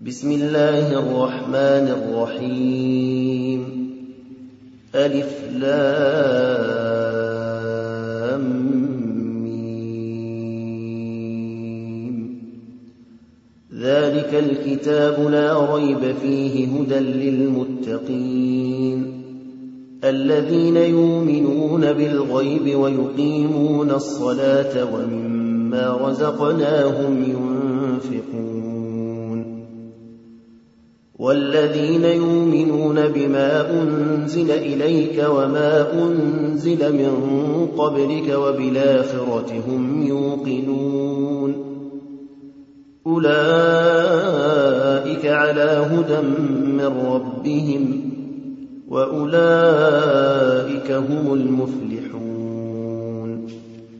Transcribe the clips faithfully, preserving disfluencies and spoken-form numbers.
بسم الله الرحمن الرحيم ألف لام ميم ذلك الكتاب لا ريب فيه هدى للمتقين الذين يؤمنون بالغيب ويقيمون الصلاة ومما رزقناهم ينفقون والذين يؤمنون بما أنزل إليك وما أنزل من قبلك وبالآخرة هم يوقنون أولئك على هدى من ربهم وأولئك هم المفلحون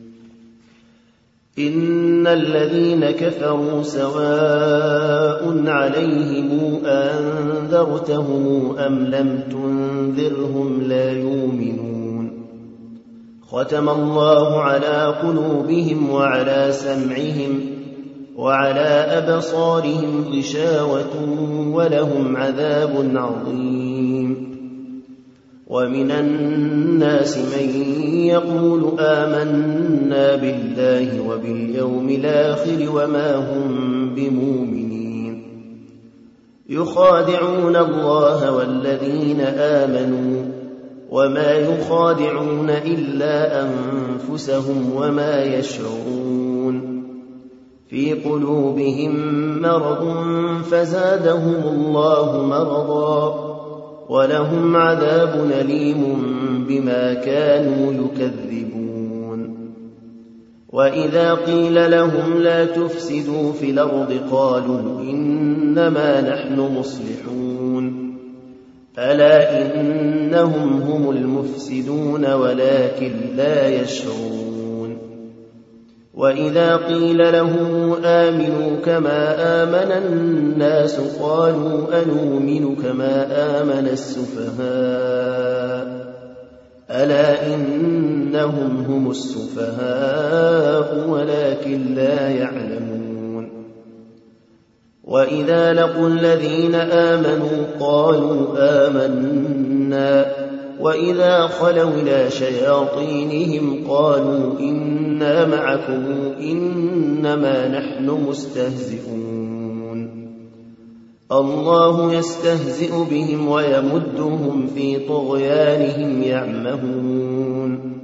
إن الذين كفروا سواء عليهم أنذرتهم أم لم تنذرهم لا يؤمنون ختم الله على قلوبهم وعلى سمعهم وعلى أبصارهم غشاوة ولهم عذاب عظيم ومن الناس من يقول آمنا بالله وباليوم الآخر وما هم بمؤمنين يخادعون الله والذين آمنوا وما يخادعون إلا أنفسهم وما يشعرون في قلوبهم مرض فزادهم الله مرضا ولهم عذاب أليم بما كانوا يكذبون وإذا قيل لهم لا تفسدوا في الأرض قالوا إنما نحن مصلحون ألا إنهم هم المفسدون ولكن لا يشعرون وإذا قيل لهم آمنوا كما آمن الناس قالوا أنؤمن كما آمن السفهاء ألا إنهم هم السفهاء ولكن لا يعلمون وإذا لقوا الذين آمنوا قالوا آمنا وإذا خلوا إلى شياطينهم قالوا إنا معكم إنما نحن مستهزئون الله يستهزئ بهم ويمدهم في طغيانهم يعمهون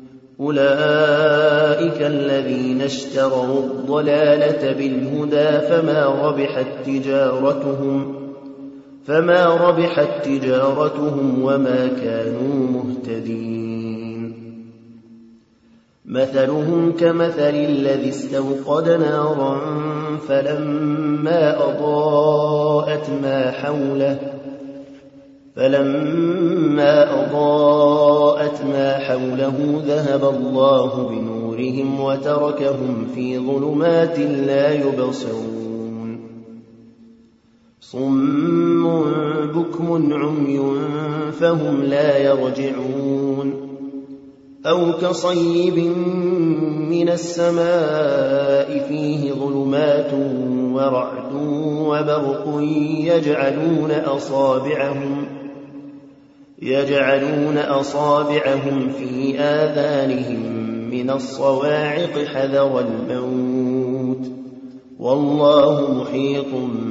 أولئك الذين اشتروا الضلالة بالهدى فما ربحت تجارتهم فما ربحت تجارتهم وما كانوا مهتدين مثلهم كمثل الذي استوقد نارا فلما أضاءت ما حوله فلما أضاءت ما حوله ذهب الله بنورهم وتركهم في ظلمات لا يبصرون صم بكم عمي فهم لا يرجعون أو كصيب من السماء فيه ظلمات ورعد وبرق يجعلون أصابعهم يجعلون أصابعهم في آذانهم من الصواعق حذر الموت والله محيط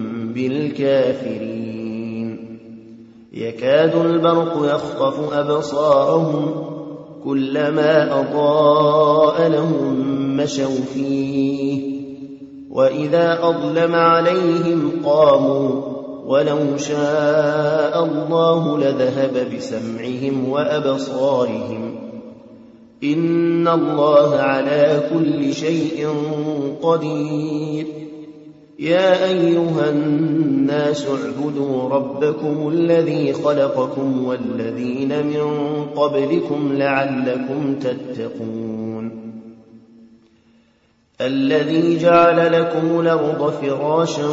بالكافرين يكاد البرق يخطف أبصارهم كلما أضاء لهم مشوا فيه وإذا أظلم عليهم قاموا ولو شاء الله لذهب بسمعهم وأبصارهم إن الله على كل شيء قدير يا أيها الناس اعبدوا ربكم الذي خلقكم والذين من قبلكم لعلكم تتقون الذي جعل لكم الأرض فراشا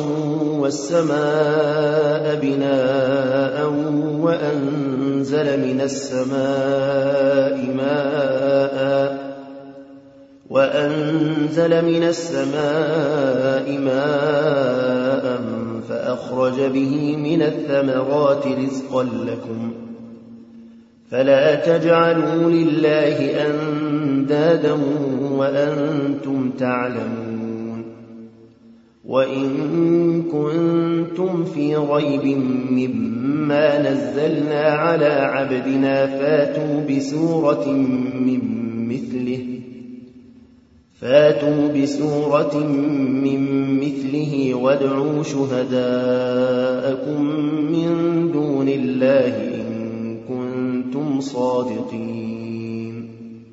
والسماء بناء وأنزل من السماء ماء وأنزل من السماء ماء فأخرج به من الثمرات رزقا لكم فلا تجعلوا لله أندادا وأنتم تعلمون وإن كنتم في ريب مما نزلنا على عبدنا فاتوا بسورة من مثله فاتوا بسورة من مثله وادعوا شهداءكم من دون الله إن كنتم صادقين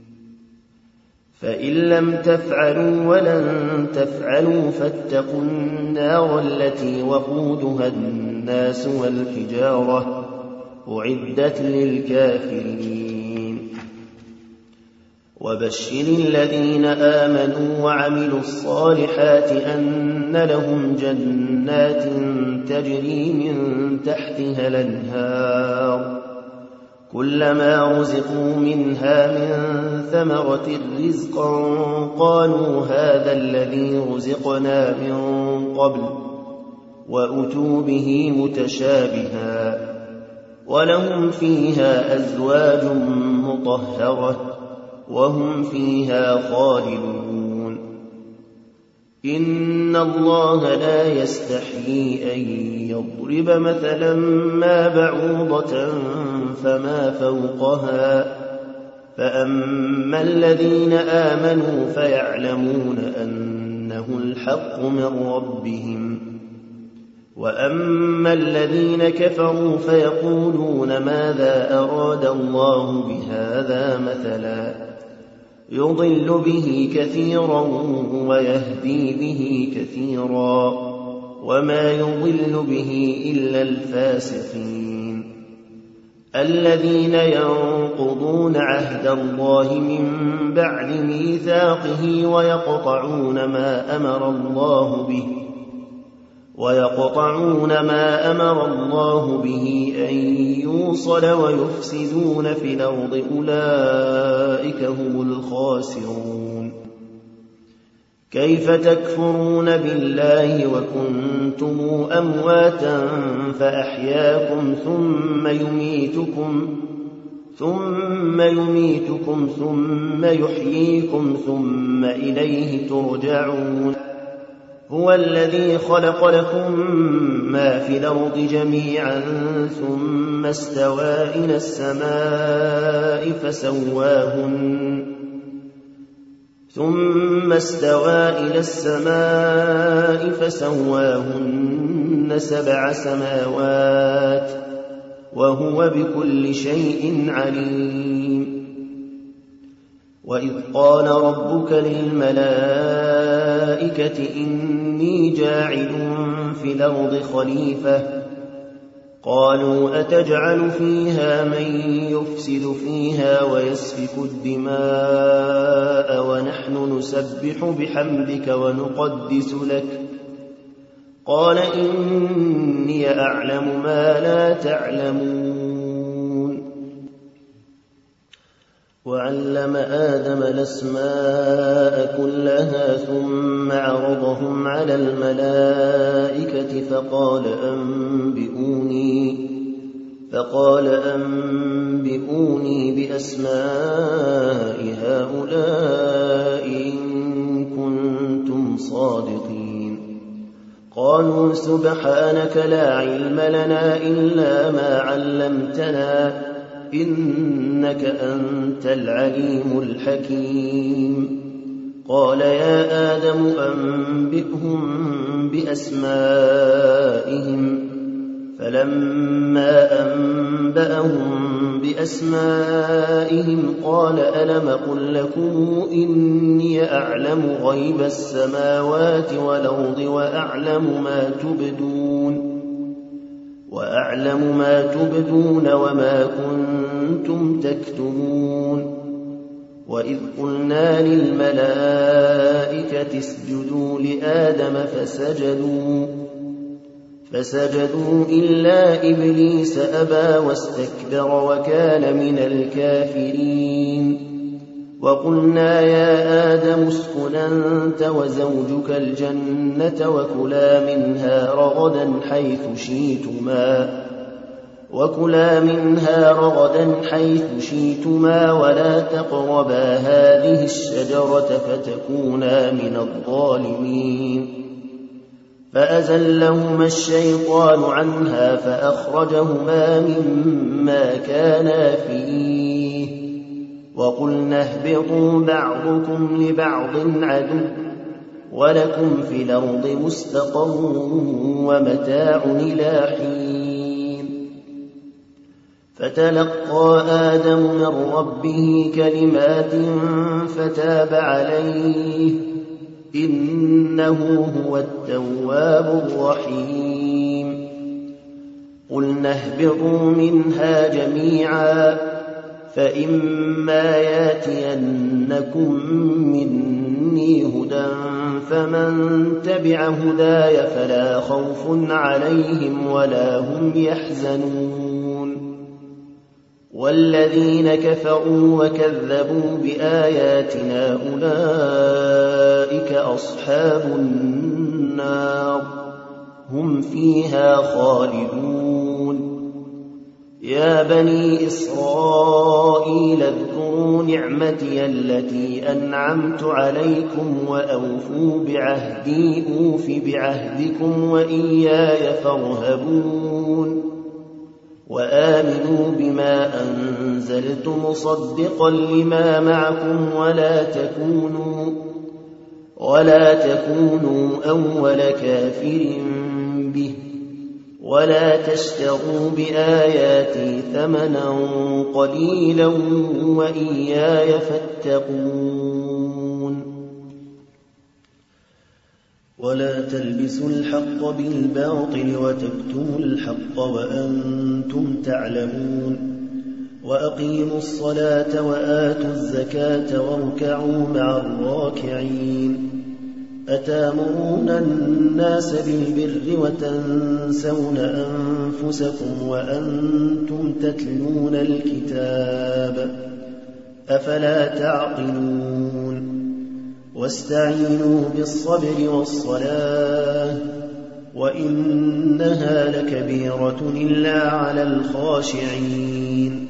فإن لم تفعلوا ولن تفعلوا فاتقوا النار التي وقودها الناس والحجارة أعدت للكافرين وبشر الذين آمنوا وعملوا الصالحات أن لهم جنات تجري من تحتها الأنهار كلما رزقوا منها من ثمرة رزقا قالوا هذا الذي رزقنا من قبل وأتوا به متشابها ولهم فيها أزواج مطهرة وهم فيها خالدون إن الله لا يستحيي أن يضرب مثلا ما بعوضة فما فوقها فأما الذين آمنوا فيعلمون أنه الحق من ربهم وأما الذين كفروا فيقولون ماذا أراد الله بهذا مثلا يضل به كثيرا ويهدي به كثيرا وما يضل به إلا الفاسقين الذين ينقضون عهد الله من بعد ميثاقه ويقطعون ما أمر الله به ويقطعون ما أمر الله به أن يوصل ويفسدون في الأرض أولئك هم الخاسرون كيف تكفرون بالله وكنتم أمواتا فأحياكم ثم يميتكم ثم يميتكم ثم يحييكم ثم إليه ترجعون هو الذي خلق لكم ما في الأرض جميعا ثم استوى إلى السماء فسواهن ثم استوى إلى السماء فسواهن سبع سماوات وهو بكل شيء عليم وإذ قال ربك للملائكة إني جاعل في الأرض خليفة قالوا أتجعل فيها من يفسد فيها ويسفك الدماء ونحن نسبح بحمدك ونقدس لك قال إني أعلم ما لا تعلمون وعلم آدم الأسماء كلها ثم عرضهم على الملائكة فقال أنبئوني فقال أنبئوني بأسماء هؤلاء إن كنتم صادقين قالوا سبحانك لا علم لنا إلا ما علمتنا إنك أنت العليم الحكيم قال يا آدم أنبئهم بأسمائهم فلما أنبأهم بأسمائهم قال ألم قل لكم إني أعلم غيب السماوات والأرض وأعلم ما تبدون وأعلم ما تبدون وما كنتم تكتمون وإذ قلنا للملائكة اسجدوا لآدم فسجدوا فسجدوا إلا إبليس أبى واستكبر وكان من الكافرين وقلنا يا آدم اسكن أنت وزوجك الجنة وكلا منها رغدا حيث شئتما وكلا منها رغدا حيث شئتما ولا تقربا هذه الشجرة فتكونا من الظالمين فأزلهما الشيطان عنها فأخرجهما مما كانا فيه وقلنا اهبطوا بعضكم لبعض عدو ولكم في الأرض مستقر ومتاع إلى حين فتلقى آدم من ربه كلمات فتاب عليه إنه هو التواب الرحيم قلنا اهبطوا منها جميعا فإما ياتينكم مني هدى فمن تبع هداي فلا خوف عليهم ولا هم يحزنون والذين كفروا وكذبوا بآياتنا أولئك أصحاب النار هم فيها خالدون يا بني إسرائيل اذكروا نعمتي التي أنعمت عليكم وأوفوا بعهدي أوف بعهدكم وإياي فارهبون وآمنوا بما أنزلت مصدقا لما معكم ولا تكونوا ولا تكونوا أول كافر به ولا تشتروا بآياتي ثمنا قليلا وإياي فاتقون ولا تلبسوا الحق بالباطل وتكتموا الحق وأنتم تعلمون وأقيموا الصلاة وآتوا الزكاة واركعوا مع الراكعين أتامرون الناس بالبر وتنسون أنفسكم وأنتم تتلون الكتاب أفلا تعقلون واستعينوا بالصبر والصلاة وإنها لكبيرة إلا على الخاشعين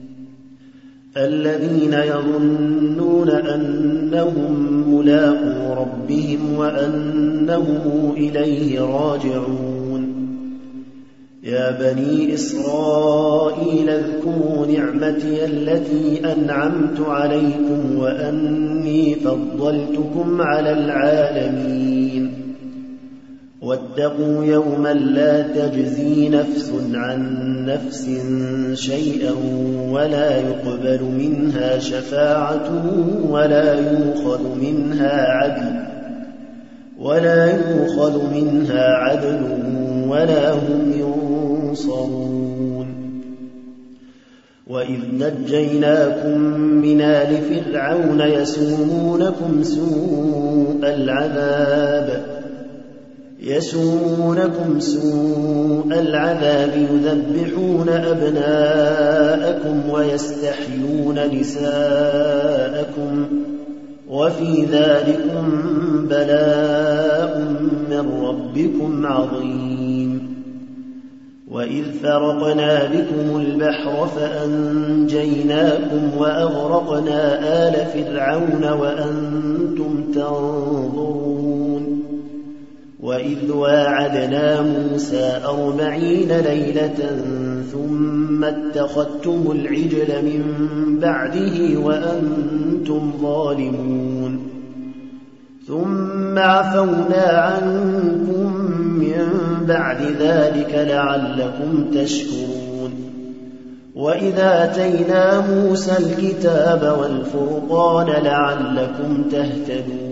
الذين يظنون أنهم ملاقو ربهم وأنهم إليه راجعون يا بني إسرائيل اذكروا نعمتي التي أنعمت عليكم وأني فضلتكم على العالمين واتقوا يوما لا تجزي نفس عن نفس شيئا ولا يقبل منها شفاعة ولا يؤخذ منها عدل ولا يؤخذ منها عدل ولا هم ينصرون وإذ نجيناكم من آل فرعون يسومونكم سوء العذاب يسومونكم سوء العذاب يذبحون أبناءكم ويستحيون نساءكم وفي ذلكم بلاء من ربكم عظيم وإذ فرقنا بكم البحر فأنجيناكم وأغرقنا آل فرعون وأنتم تنظرون وإذ واعدنا موسى أربعين ليلة ثم اتخذتم العجل من بعده وأنتم ظالمون ثم عفونا عنكم من بعد ذلك لعلكم تشكرون وإذ آتينا موسى الكتاب والفرقان لعلكم تهتدون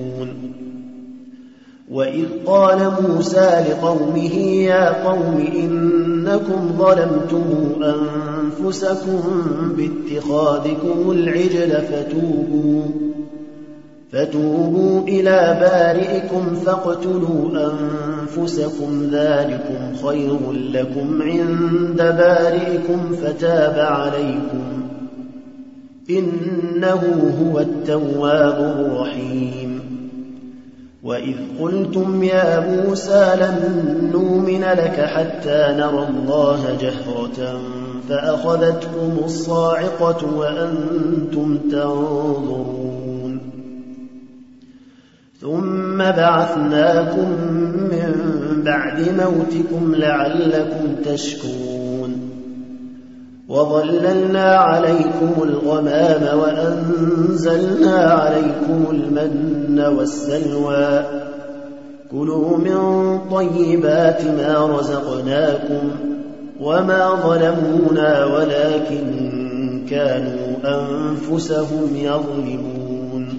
وإذ قال موسى لقومه يا قوم إنكم ظلمتم أنفسكم باتخاذكم العجل فتوبوا فتوبوا إلى بارئكم فاقتلوا أنفسكم ذلكم خير لكم عند بارئكم فتاب عليكم إنه هو التواب الرحيم وإذ قلتم يا موسى لن نؤمن لك حتى نرى الله جهرة فأخذتكم الصاعقة وأنتم تنظرون ثم بعثناكم من بعد موتكم لعلكم تشكرون وظللنا عليكم الغمام وأنزلنا عليكم المن والسلوى كلوا من طيبات ما رزقناكم وما ظلمونا ولكن كانوا أنفسهم يظلمون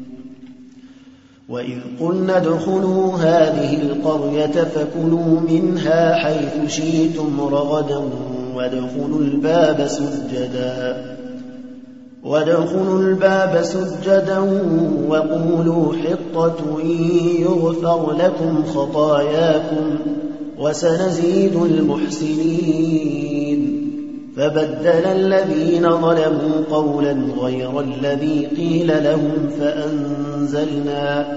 وإذ قلنا ادخلوا هذه القرية فكلوا منها حيث شئتم رغدا وادخلوا الباب سجدا وادخلوا الباب سجدا وقولوا حطة يغفر لكم خطاياكم وسنزيد المحسنين فبدل الذين ظلموا قولا غير الذي قيل لهم فأنزلنا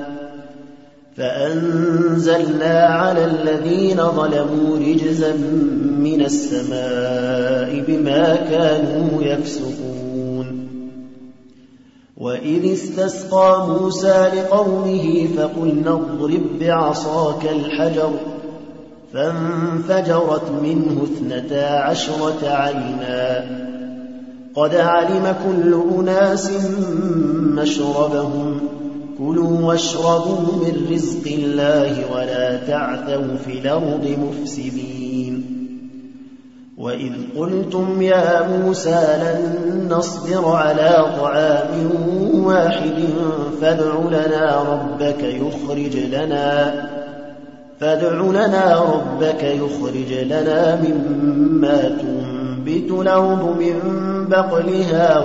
فأنزلنا على الذين ظلموا رجزا من السماء بما كانوا يفسقون وإذ استسقى موسى لقومه فقلنا اضرب بعصاك الحجر فانفجرت منه اثنتا عشرة عينا قد علم كل أناس مشربهم كلوا واشربوا من رزق الله ولا تعثوا في الأرض مفسدين وإذ قلتم يا موسى لن نصبر على طعام واحد فادع لنا ربك يخرج لنا فادع لنا ربك يخرج لنا مما تنبت الأرض من بقلها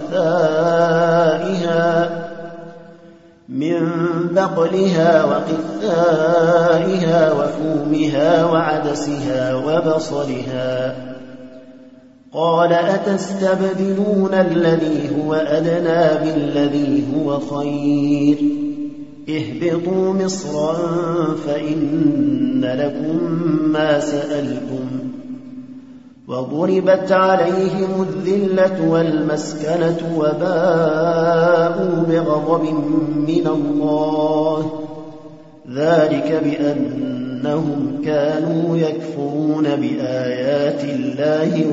وقثائها من بقلها وقثائها وفومها وعدسها وبصلها قال أتستبدلون الذي هو أدنى بالذي هو خير اهبطوا مصرا فإن لكم ما سألتم وضربت عليهم الذلة والمسكنة وباءوا بغضب من الله ذلك بأنهم كانوا يكفرون بآيات الله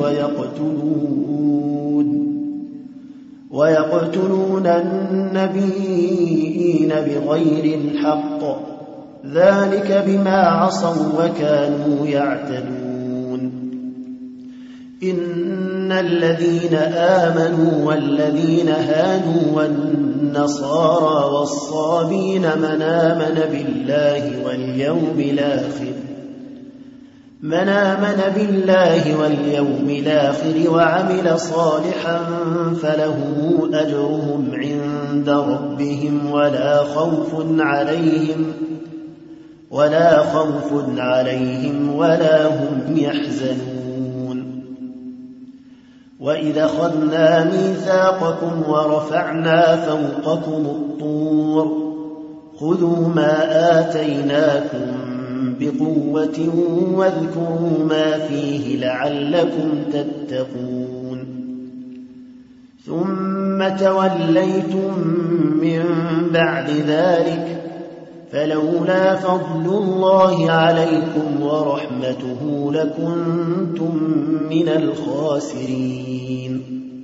ويقتلون ويقتلون النبيين بغير الحق ذلك بما عصوا وكانوا يعتدون إن الذين آمنوا والذين هادوا والنصارى والصابين من آمن بالله واليوم الآخر من آمن بالله واليوم الآخر وعمل صالحا فلهم أجرهم عند ربهم ولا خوف عليهم ولا خوف عليهم ولا هم يحزنون وإذا أخذنا ميثاقكم ورفعنا فوقكم الطور خذوا ما آتيناكم بقوة واذكروا ما فيه لعلكم تتقون ثم توليتم من بعد ذلك فلولا فضل الله عليكم ورحمته لكنتم من الخاسرين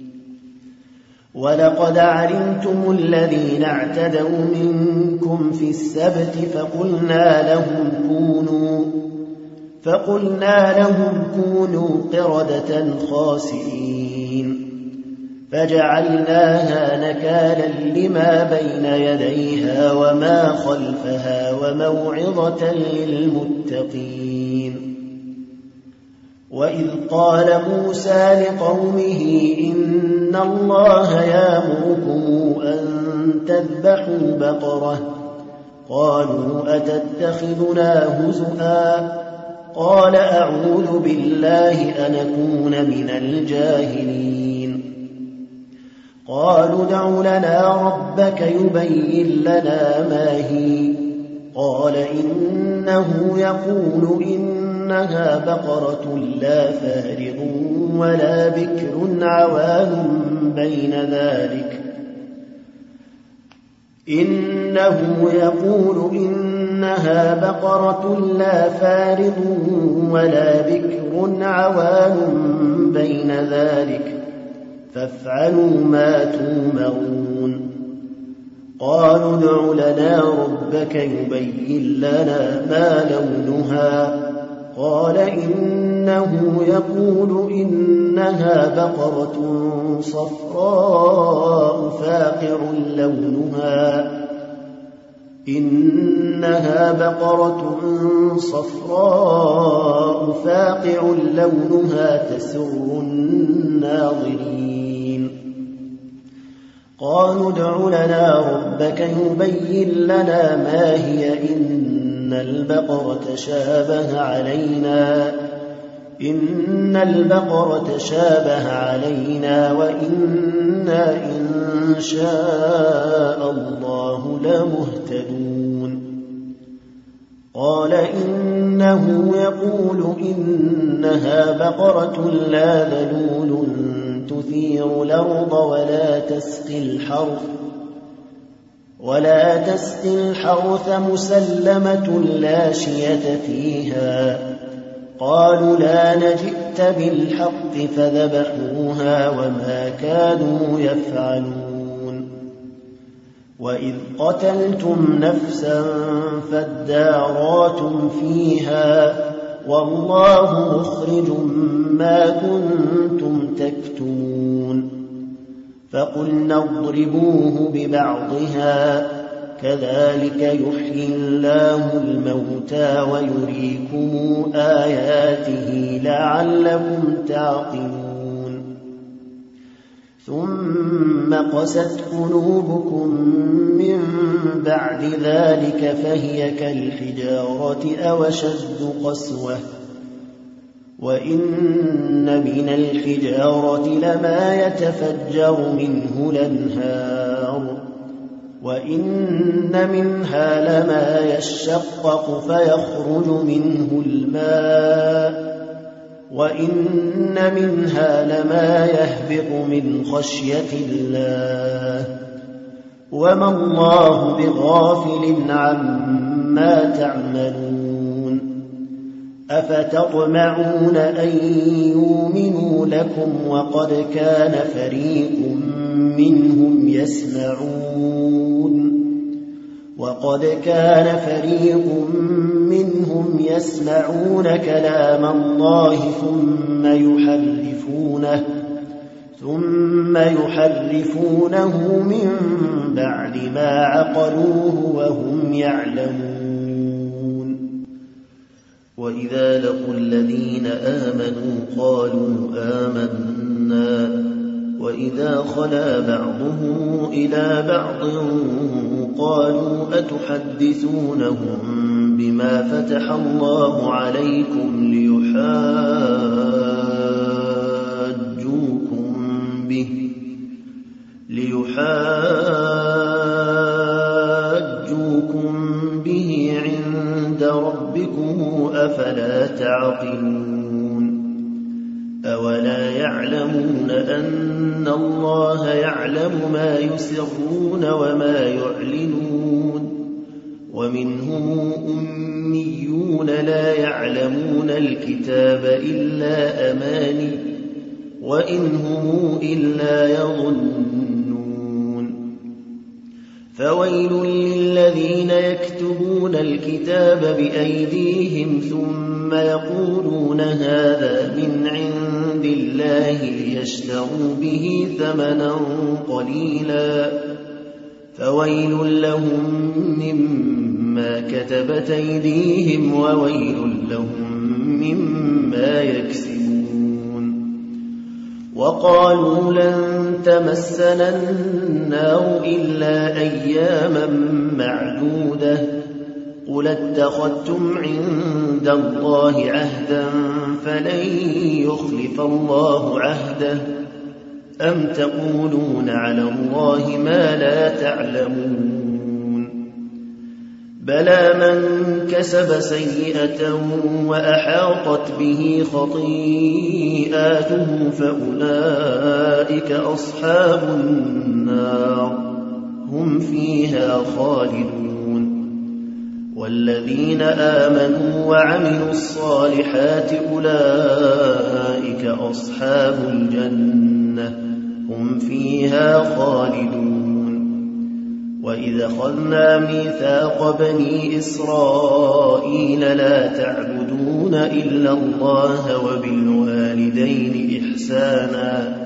ولقد علمتم الذين اعتدوا منكم في السبت فقلنا لهم كونوا فقلنا لهم كونوا قردة خاسئين فجعلناها نكالا لما بين يديها وما خلفها وموعظة للمتقين وإذ قال موسى لقومه إن الله يأمركم أن تذبحوا بقرة قالوا أتتخذنا هزؤا قال أعوذ بالله أن أكون من الجاهلين قالوا ادع لنا ربك يبين لنا ما هي قال إنه يقول إنها بقرة لا فارغ ولا بكر عوان بين ذلك إنه يقول إنها بقرة لا فارغ ولا بكر عوان بين ذلك فافعلوا ما تومرون قالوا ادع لنا ربك يبين لنا ما لونها قال إنه يقول إنها بقرة صفراء فاقع لونها إنها بقرة صفراء فاقع لونها تسر الناظرين قالوا ادع لنا ربك يبين لنا ما هي إن البقرة شابه علينا إن البقرة شابه علينا وإنا إن شاء الله لمهتدون قال إنه يقول إنها بقرة لا ذلول تثير الأرض ولا تسقي الحرث ولا تسقي الحرث مسلمة لا شية فيها قالوا لا نجئت بالحق فذبحوها وما كانوا يفعلون وإذ قتلتم نفسا فادارأتم فيها والله مخرج ما كنتم تكتمون فقلنا اضربوه ببعضها كذلك يحيي الله الموتى ويريكم آياته لعلكم تعقلون ثم قست قلوبكم من بعد ذلك فهي كالحجارة أو أشد قسوة وإن من الحجارة لما يتفجر منه الأنهار وإن منها لما يشقق فيخرج منه الماء وإن منها لما يهبط من خشية الله وما الله بغافل عما تعملون أفتطمعون أن يؤمنوا لكم وقد كان فريق منهم يسمعون وقد كان فريق منهم يسمعون كلام الله ثم يحرفونه ثم يحرفونه من بعد ما عقلوه وهم يعلمون وإذا لقوا الذين آمنوا قالوا آمنا وإذا خلا بعضهم إلى بعض قالوا أتحدثونهم بما فتح الله عليكم ليحاجوكم به ليحاجوكم به عند ربكم أفلا تعقلون أولا يعلمون أن الله يعلم ما يسرون وما يعلنون ومنهم أميون لا يعلمون الكتاب إلا أماني وإن هم إلا يظنون فويل للذين يكتبون الكتاب بأيديهم ثم يقولون هذا من عند الله ليشتروا به ثمنا قليلا فويل لهم مما كتبت أيديهم وويل لهم مما يكسبون وقالوا لن تمسنا النار إلا أياما معدودة قل اتخذتم عند الله عهدا فلن يخلف الله عهده أم تقولون على الله ما لا تعلمون بلى من كسب سيئة وأحاطت به خطيئاته فأولئك أصحاب النار هم فيها خالدون والذين آمنوا وعملوا الصالحات أولئك أصحاب الجنة هم فيها خالدون وإذا أخذنا ميثاق بني إسرائيل لا تعبدون إلا الله وبالوالدين إحسانا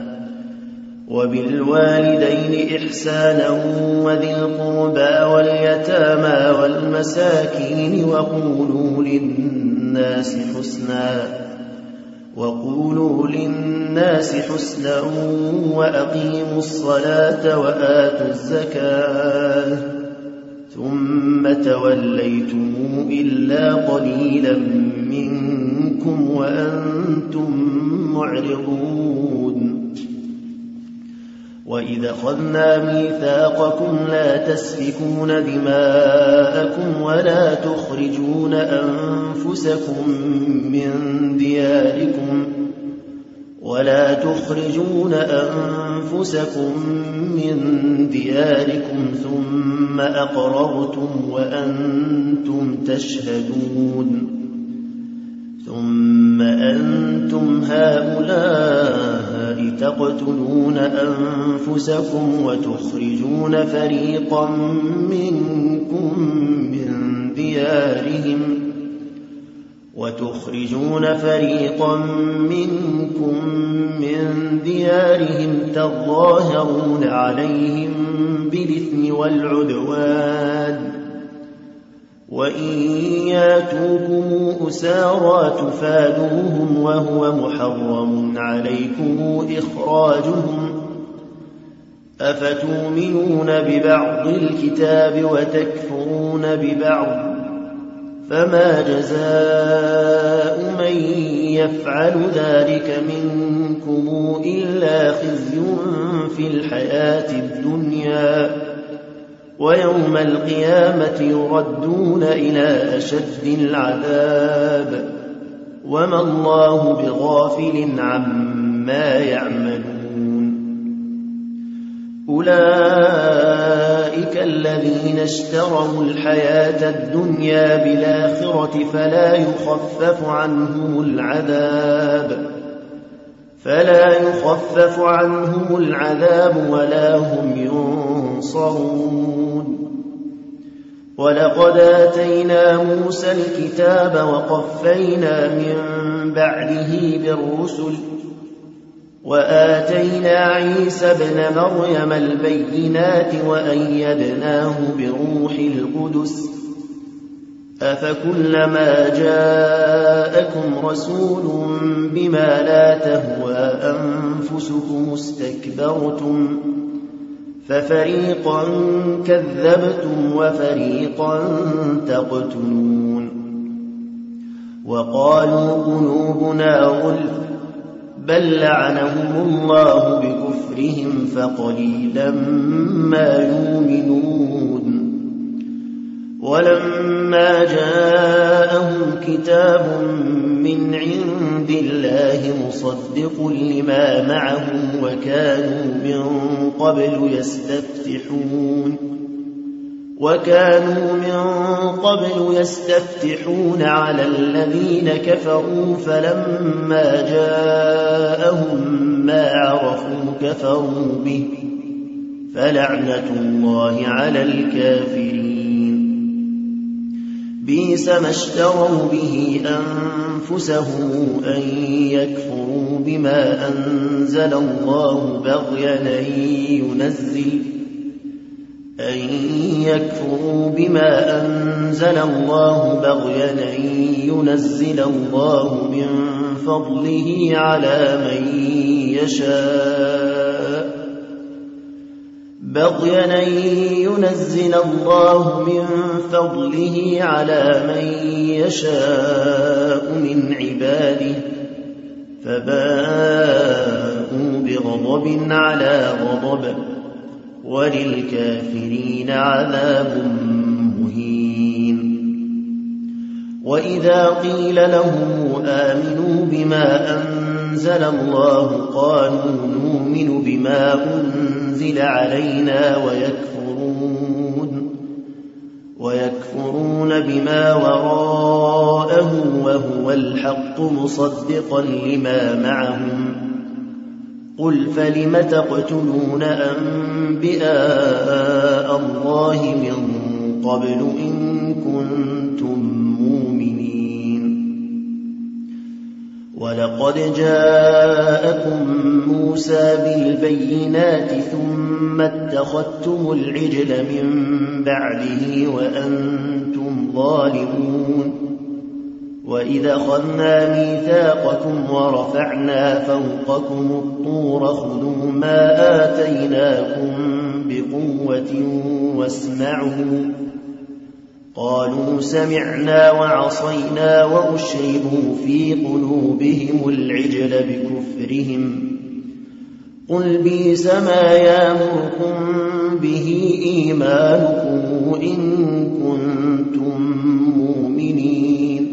وبالوالدين إحسانا وذي القربى واليتامى والمساكين وقولوا للناس حسنا وقولوا للناس حسنا وأقيموا الصلاة وآتوا الزكاة ثم توليتم إلا قليلا منكم وأنتم معرضون وإذا أخذنا ميثاقكم لا تسفكون دماءكم ولا تخرجون أنفسكم من دياركم ولا تخرجون أنفسكم من دياركم ثم أقررتم وأنتم تشهدون ثم أنتم هؤلاء تقتلون أنفسكم وتخرجون فريقا منكم من ديارهم وتخرجون فريقا منكم من ديارهم تظاهرون عليهم بالإثم والعدوان وإن ياتوكم أسارى تفادوهم وهو محرم عليكم إخراجهم أفتؤمنون ببعض الكتاب وتكفرون ببعض فما جزاء من يفعل ذلك منكم إلا خزي في الحياة الدنيا ويوم القيامة يردون إلى أشد العذاب وما الله بغافل عما يعملون أولئك الذين اشتروا الحياة الدنيا بالآخرة فلا يخفف عنهم العذاب فلا يخفف عنهم العذاب ولا هم ينصرون ولقد آتينا موسى الكتاب وقفينا من بعده بالرسل وآتينا عيسى ابن مريم البينات وأيدناه بروح القدس أفكلما جاءكم رسول بما لا تهوى أنفسكم استكبرتم ففريقا كذبتم وفريقا تقتلون وقالوا قلوبنا غلف بل لعنهم الله بكفرهم فقليلا ما يؤمنون ولما جاءهم كتاب من عند الله مصدق لما معهم وكانوا من قبل يستفتحون وكانوا من قبل يستفتحون على الذين كفروا فلما جاءهم ما عرفوا كفروا به فلعنة الله على الكافرين بئس ما اشتروا به أنفسهم أن يكفروا بما أنزل الله بغيا أن ينزل أن يكفروا بما أنزل الله بغيا أن ينزل الله من فضله على من يشاء بغيا أن ينزل الله من فضله على من يشاء من عباده فباءوا فباءوا بغضب على غضب وللكافرين عذاب مهين. وإذا قيل لهم آمنوا بما أنزل الله قالوا نؤمن بما أنزل علينا ويكفرون, ويكفرون بما وراءه وهو الحق مصدقا لما معهم. قل فلم تقتلون أنبياء الله من قبل إن كنتم مؤمنين؟ ولقد جاءكم موسى بالبينات ثم اتخذتم العجل من بعده وأنتم ظالمون. وإذا أخذنا ميثاقكم ورفعنا فوقكم الطور خذوا ما آتيناكم بقوة واسمعوا. قالوا سمعنا وعصينا وأشربوا في قلوبهم العجل بكفرهم. قل بئس ما يأمركم به إيمانكم إن كنتم مؤمنين.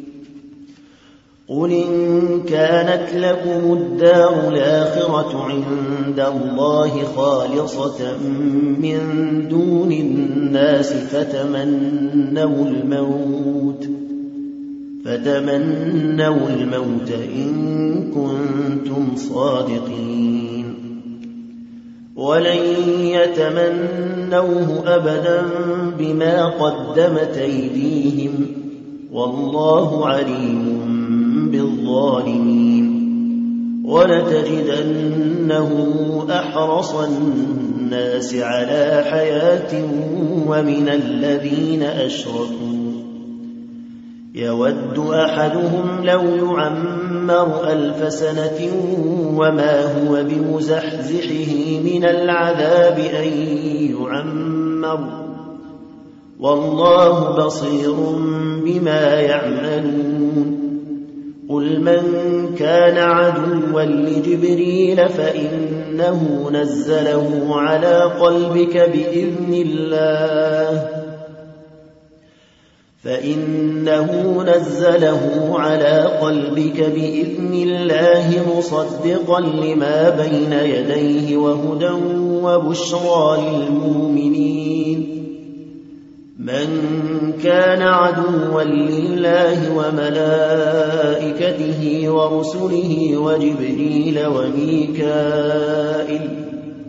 قل إن كانت لكم الدار الآخرة عند الله خالصة من دون الناس فتمنوا الموت فتمنوا الموت إن كنتم صادقين. ولن يتمنوه أبدا بما قدمت أيديهم والله عليم بالظالمين. ولتجدنه أحرص الناس على حياة ومن الذين أشركوا يود أحدهم لو يعمر ألف سنة وما هو بمزحزحه من العذاب أن يعمر والله بصير بما يعملون. قل من كان عدوا لجبريل فإنه نزله على قلبك بإذن الله فإنه نزله على قلبك بإذن الله مصدقا لما بين يديه وهدى وبشرى للمؤمنين. من كان عدوا لله وملائكته ورسله وجبريل وميكائيل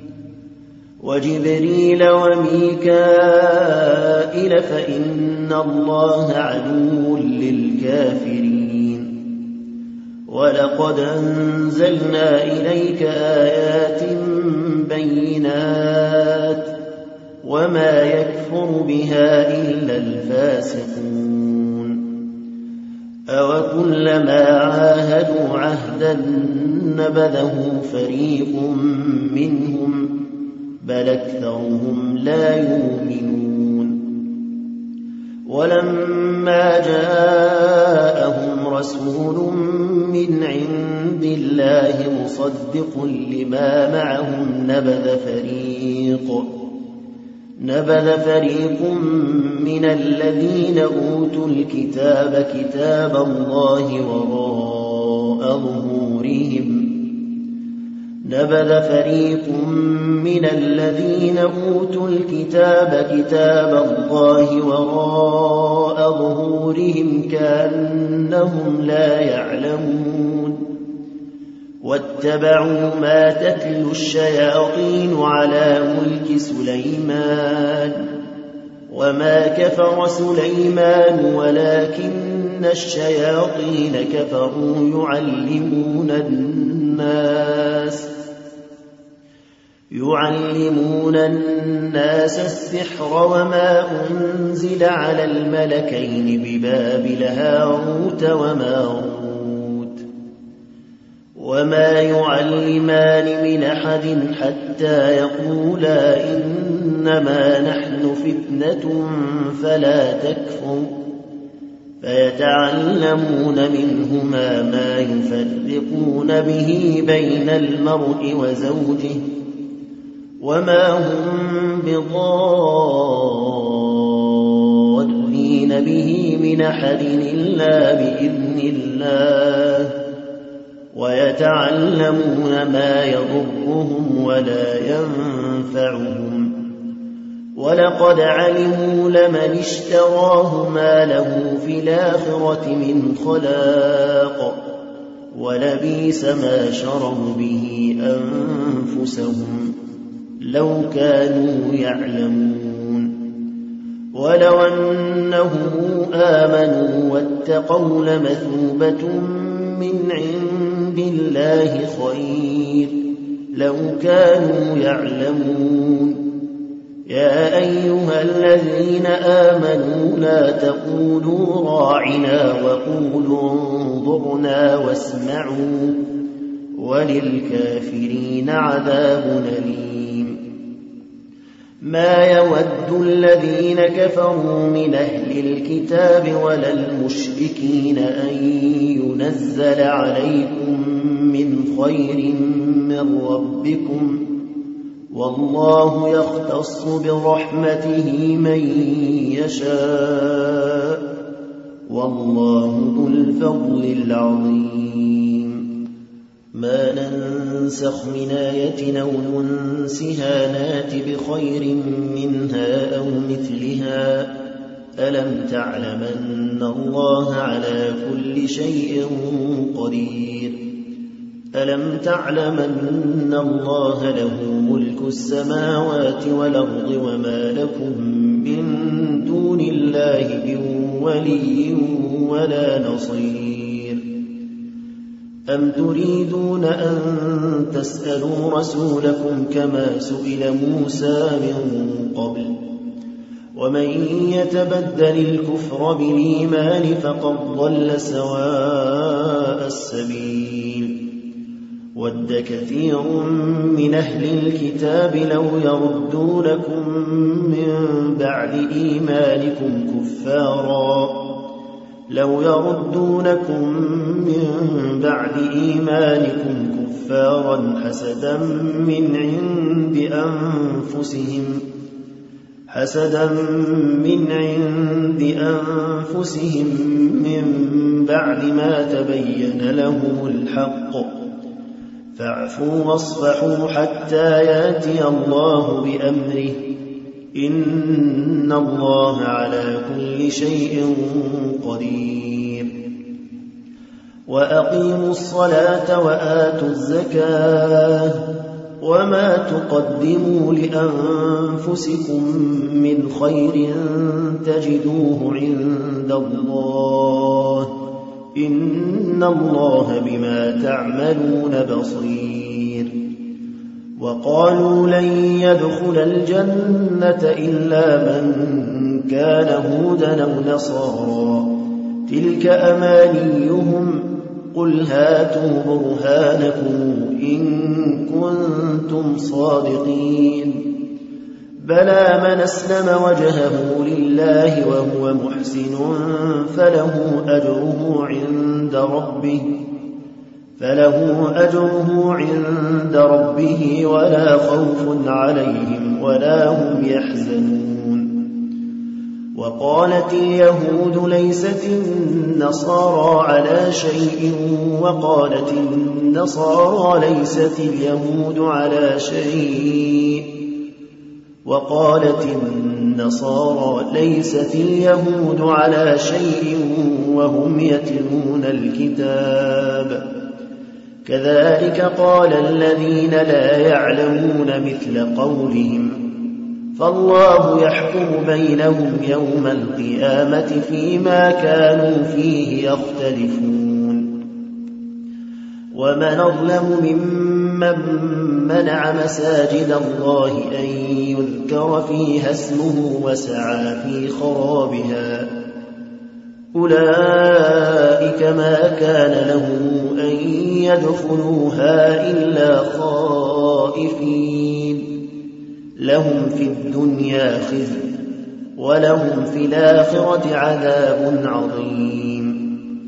وجبريل وميكائيل فإن الله عدو للكافرين. ولقد أنزلنا إليك آيات بينات وما يكفر بها إلا الفاسقون. أوكلما عاهدوا عهدا نبذه فريق منهم بل أكثرهم لا يؤمنون. ولما جاءهم رسول من عند الله مصدق لما معهم نبذ فريق نبذ فريق من الذين أوتوا الكتاب كتاب الله وراء ظهورهم نبذ فريق من الذين أوتوا الكتاب كتاب الله وراء ظهورهم كأنهم لا يعلمون. واتبعوا ما تتلو الشياطين على ملك سليمان وما كفر سليمان ولكن الشياطين كفروا يعلمون الناس يعلمون الناس السحر وما أنزل على الملكين ببابل هاروت وماروت وما يعلمان من أحد حتى يقولا إنما نحن فتنة فلا تكفر فيتعلمون منهما ما يفرقون به بين المرء وزوجه وما هم بضارين به من أحد إلا بإذن الله ويتعلمون ما يضرهم ولا ينفعهم ولقد علموا لمن اشتراه ما له في الآخرة من خلاق ولبئس ما شروا به أنفسهم لو كانوا يعلمون ولو أنهم آمنوا واتقوا لمثوبة من عند الله خير لو كانوا يعلمون يا أيها الذين آمنوا لا تقولوا راعنا وقولوا انظرنا واسمعوا وللكافرين عذاب أليم ما يود الذين كفروا من أهل الكتاب ولا المشركين أن ينزل عليكم من خير من ربكم والله يختص برحمته من يشاء والله ذو الفضل العظيم ما ننسخ من آية أو ننسها نات بخير منها أو مثلها ألم تعلم أن الله على كل شيء قدير ألم تعلم أن الله له ملك السماوات والأرض وما لكم من دون الله من ولي ولا نصير أم تريدون أن تسألوا رسولكم كما سئل موسى من قبل ومن يتبدل الكفر بالإيمان فقد ضل سواء السبيل ود كثير من أهل الكتاب لو يردونكم من بعد إيمانكم كفارا لو يردونكم من بعد إيمانكم كفارا حسدا من عند أنفسهم حسدا من عند أنفسهم من بعد ما تبين لهم الحق فاعفوا واصفحوا حتى يأتي الله بأمره إن الله على كل شيء قدير وأقيموا الصلاة وآتوا الزكاة وما تقدموا لأنفسكم من خير تجدوه عند الله إن الله بما تعملون بصير وقالوا لن يدخل الجنة إلا من كان هودا أو نصارى تلك أمانيهم قل هاتوا برهانكم إن كنتم صادقين بلى من أسلم وجهه لله وهو محسن فله أجره عند ربه فله أجره عند ربه ولا خوف عليهم ولا هم يحزنون وقالت اليهود ليست النصارى على شيء وقالت النصارى ليست اليهود على شيء وقالت النصارى ليست اليهود على شيء وهم يتلون الكتاب كذلك قال الذين لا يعلمون مثل قولهم فالله يحكم بينهم يوم القيامة فيما كانوا فيه يختلفون ومن أظلم ممن منع مساجد الله أن يذكر فيها اسمه وسعى في خرابها أولئك ما كان لهم أن يدخلوها إلا خائفين لهم في الدنيا خزي ولهم في الآخرة عذاب عظيم.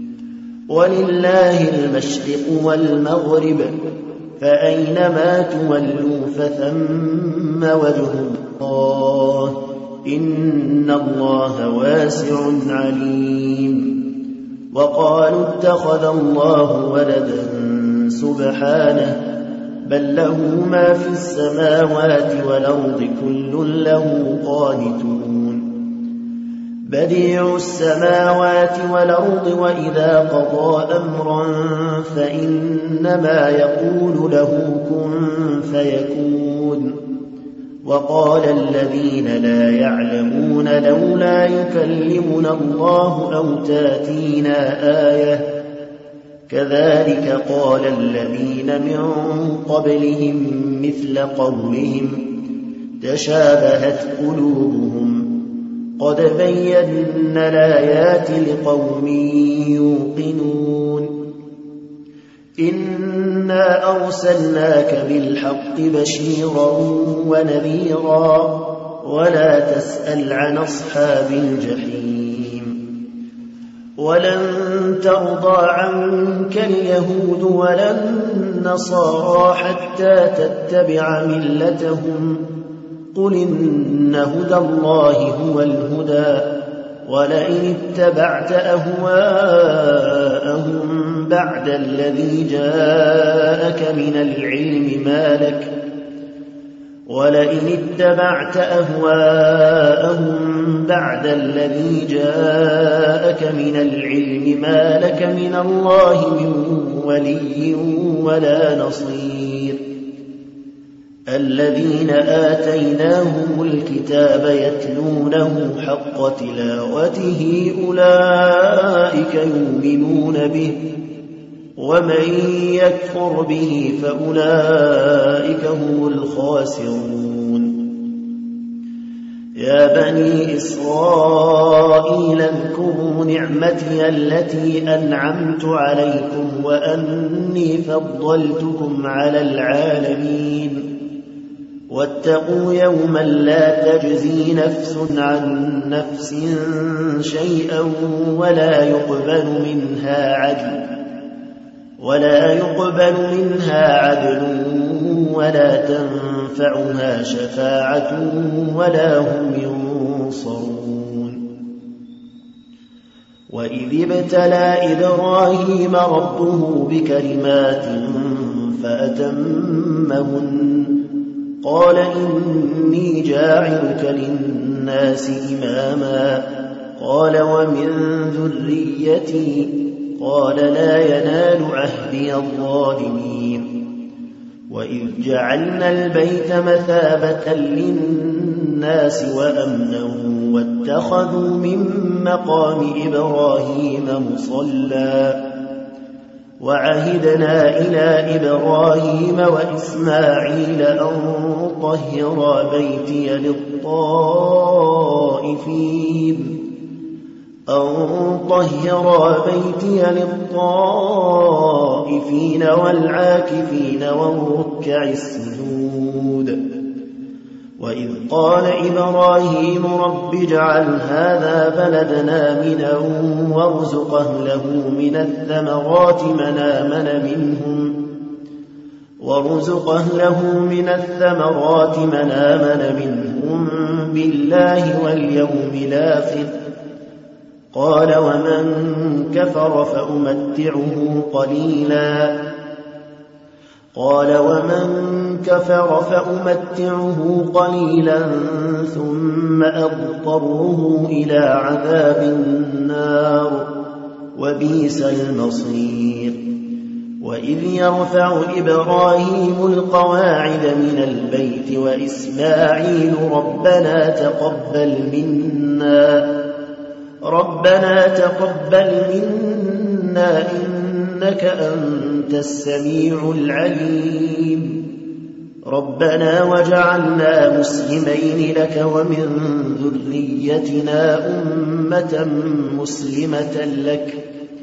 ولله المشرق والمغرب فأينما تولوا فثم وجه الله إن الله واسع عليم. وقالوا اتخذ الله ولدا سبحانه بل له ما في السماوات والأرض كل له قانتون. بديع السماوات والأرض وإذا قضى أمرا فإنما يقول له كن فيكون. وقال الذين لا يعلمون لولا يكلمنا الله أو تاتينا آية كذلك قال الذين من قبلهم مثل قولهم تشابهت قلوبهم قد بينا الآيات لقوم يوقنون. إنا أرسلناك بالحق بشيرا ونذيرا ولا تسأل عن أصحاب الجحيم. ولن ترضى عنك اليهود ولا النصارى حتى تتبع ملتهم قل إن هدى الله هو الهدى ولئن اتبعت أهواءهم بعد الذي جاءك من العلم ما لك ولئن اتبعت أهواءهم بعد الذي جاءك من العلم ما لك من الله من ولي ولا نصير. الذين آتيناهم الكتاب يتلونه حق تلاوته أولئك يؤمنون به ومن يكفر به فأولئك هم الخاسرون. يا بني إسرائيل اذكروا نعمتي التي أنعمت عليكم وأني فضلتكم على العالمين. واتقوا يوما لا تجزي نفس عن نفس شيئا ولا يقبل منها عدل ولا يقبل منها عدل ولا تنفعها شفاعة ولا هم ينصرون. وإذ ابتلى إبراهيم ربه بكلمات فأتمهن قال إني جاعلك للناس إماما قال ومن ذريتي قال لا ينال عهدي الظالمين. وإذ جعلنا البيت مثابة للناس وأمنا واتخذوا من مقام إبراهيم مصلى وعهدنا إلى إبراهيم وإسماعيل أن طهرا بيتي للطائفين أن طهرا بيتي للطائفين والعاكفين والركع السجود. وإذ قال إبراهيم رب اجعل هذا بلدنا آمنا وارزق أهله من الثمرات من آمن منهم وارزق أهله من الثمرات من آمن منهم بالله واليوم الآخر قال ومن كفر فأمتعه قليلا قال ومن كفر فأمتعه قليلا ثم أضطره إلى عذاب النار وبئس المصير. وإذ يرفع إبراهيم القواعد من البيت وإسماعيل ربنا تقبل منا ربنا تقبل منا إنك أنت السميع العليم ربنا وجعلنا مسلمين لك ومن ذريتنا أمة مسلمة لك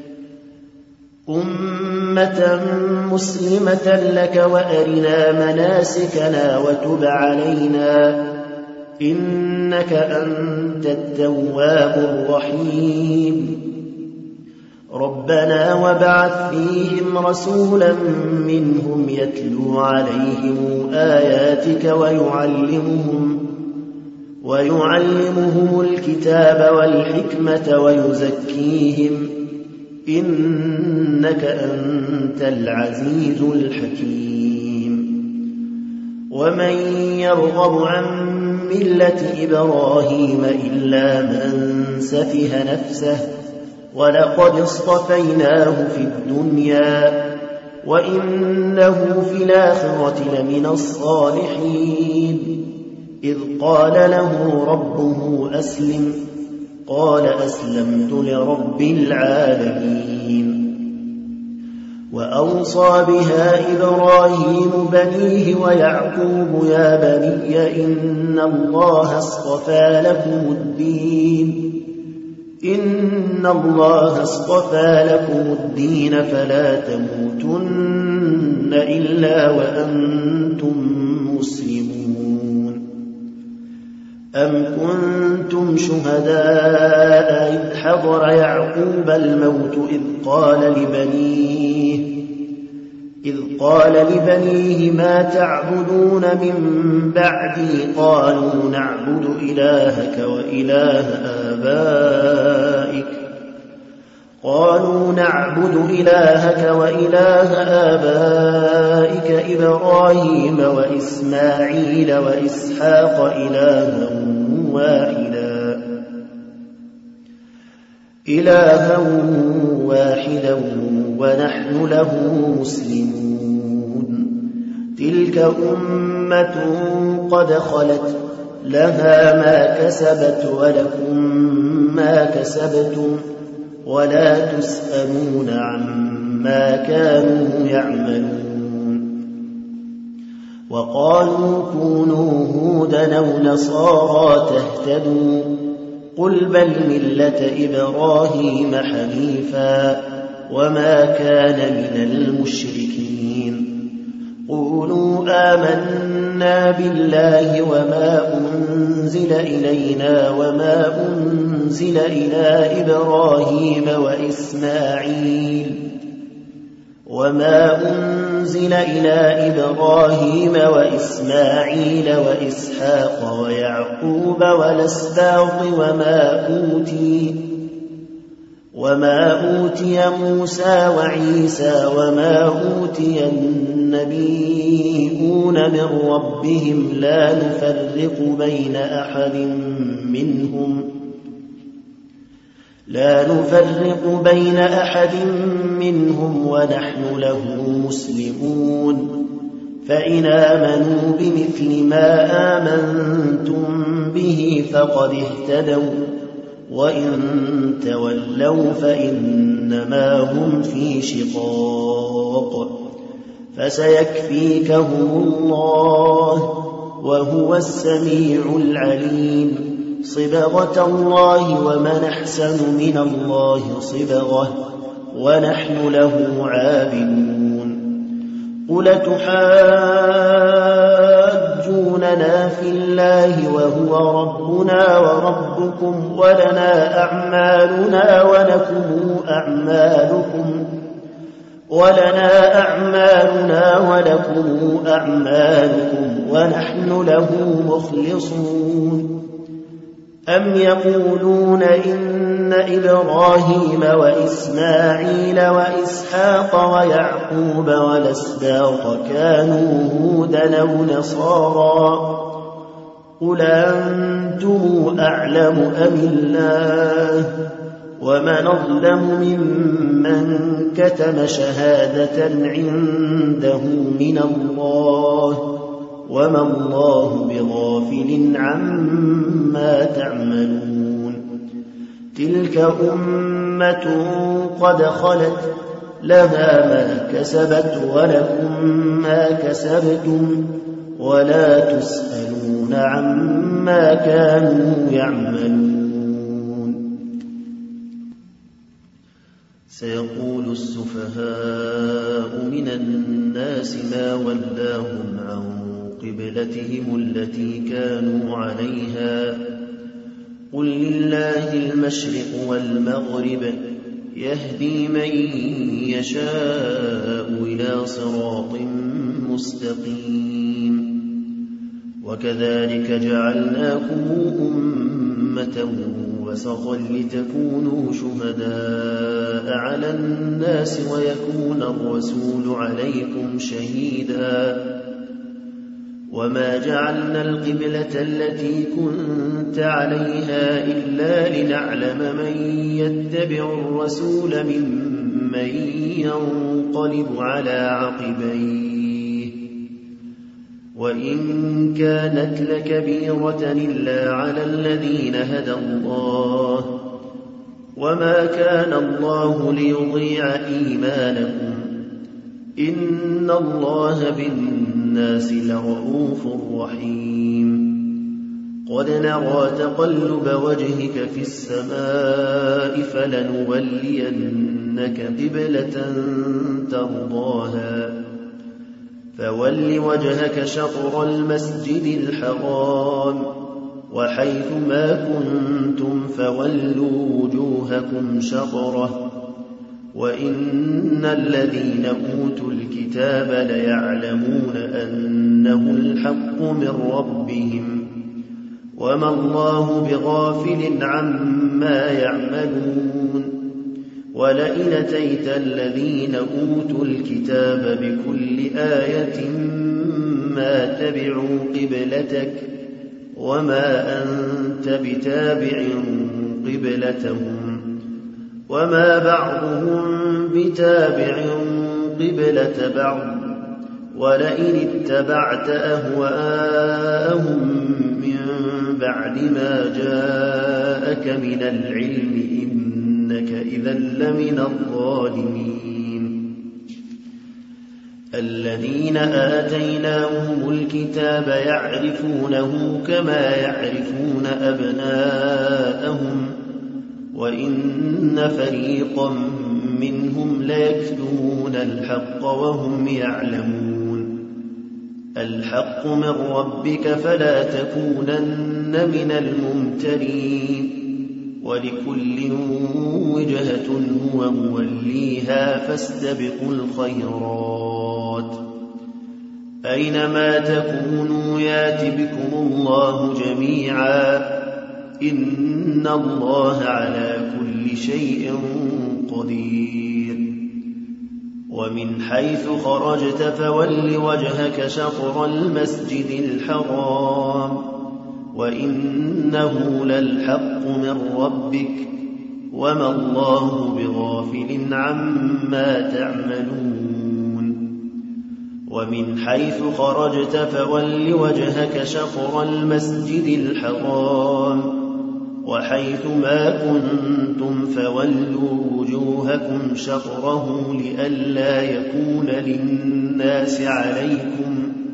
أمة مسلمة لك وأرنا مناسكنا وتب علينا إنك أنت التواب الرحيم ربنا وابعث فيهم رسولا منهم يتلو عليهم آياتك ويعلمهم ويعلمهم الكتاب والحكمة ويزكيهم إنك أنت العزيز الحكيم ومن يرغب عن ملة إبراهيم إلا من سفه نفسه ولقد اصطفيناه في الدنيا وإنه في الآخرة لمن الصالحين إذ قال له ربه أسلم قال أسلمت لرب العالمين وأوصى بها إبراهيم بنيه ويعقوب يا بني إن الله اصطفى لكم الدين إن الله اصطفى لكم الدين فلا تموتن إلا وأنتم مسلمون أم كنتم شهداء إذ حضر يعقوب الموت إذ قال لبنيه إذ قال لبنيه ما تعبدون من بعدي قالوا نعبد إلهك وإله آبائك قالوا نعبد إلهك وإله آبائك إبراهيم وإسماعيل وإسحاق إلها واحدا إلها واحدا ونحن له مسلمون تلك أمة قد خلت لها ما كسبت ولكم ما كسبتم ولا تسألون عما كانوا يعملون وقالوا كونوا هودا أو نصارى تهتدوا قل بل ملة إبراهيم حنيفا وما كان من المشركين قولوا آمنا بالله وما أنزل إلينا وما أنزل إلى إبراهيم وإسماعيل وما أنزل إلى إبراهيم وإسماعيل وإسحاق ويعقوب والأسباط وما أوتي وما أوتي موسى وعيسى وما أوتي النبيون من ربهم لا نفرق بين أحد منهم لا نفرق بين أحد منهم ونحن له مسلمون فإن آمنوا بمثل ما آمنتم به فقد اهتدوا وإن تولوا فإنما هم في شقاق فسيكفيكهم الله وهو السميع العليم صبغة الله ومن أحسن من الله صبغة ونحن له عابدون قل تحاجوننا في الله وهو ربنا وربكم ولنا أعمالنا ولكم أعمالكم ولنا أعمالنا ولكم أعمالكم ونحن له مخلصون أم يقولون إن إبراهيم وإسماعيل وإسحاق ويعقوب والأسباط كانوا هودا أو نصارى قل أنتم أعلم أم الله ومن أظلم ممن كتم شهادة عنده من الله وما الله بغافل عما تعملون تلك أمة قد خلت لها ما كسبت ولكم ما كسبتم ولا تسألون عما كانوا يعملون سيقول السفهاء من الناس ما ولاهم عن قبلتهم التي كانوا عليها قل لله المشرق والمغرب يهدي من يشاء إلى صراط مستقيم وكذلك جعلناكم أمة وسطا لتكونوا شهداء على الناس ويكون الرسول عليكم شهيدا وما جعلنا القبلة التي كنت عليها إلا لنعلم من يتبع الرسول ممن ينقلب على عقبيه وإن كانت لكبيرة إلا على الذين هدى الله وما كان الله ليضيع إيمانكم إن الله بالناس لرؤوف رحيم قد نرى تقلب وجهك في السماء فلنولينك قبلة ترضاها فول وجهك شطر المسجد الحرام وحيث ما كنتم فولوا وجوهكم شطره وإن الذين أوتوا الكتاب ليعلمون أنه الحق من ربهم وما الله بغافل عما يعملون ولئن أتيت الذين أوتوا الكتاب بكل آية ما تبعوا قبلتك وما أنت بتابع قبلتهم وما بعضهم بتابع قبلة بعض ولئن اتبعت أهواءهم من بعد ما جاءك من العلم إنك إذا لمن الظالمين الذين آتيناهم الكتاب يعرفونه كما يعرفون أبناءهم وإن فريقا منهم ليكتمون الحق وهم يعلمون الحق من ربك فلا تكونن من الممترين ولكل وجهة هو موليها فاستبقوا الخيرات أينما تكونوا يات بكم الله جميعا إن الله على كل شيء قدير ومن حيث خرجت فول وجهك شطر المسجد الحرام وإنه للحق من ربك وما الله بغافل عما تعملون ومن حيث خرجت فول وجهك شطر المسجد الحرام وحيث ما كنتم فولوا وجوهكم شطره لئلا يكون للناس عليكم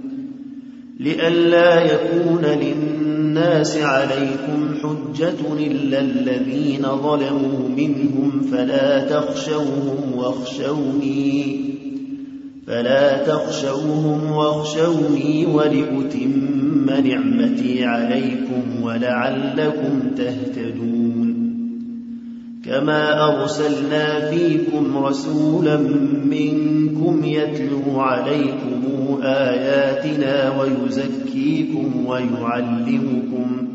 لئلا يكون للناس عليكم حجة إلا الذين ظلموا منهم فلا تخشوهم واخشوني فلا تخشوهم واخشوني ولأتم نعمتي عليكم ولعلكم تهتدون كما أرسلنا فيكم رسولا منكم يتلو عليكم آياتنا ويزكيكم ويعلمكم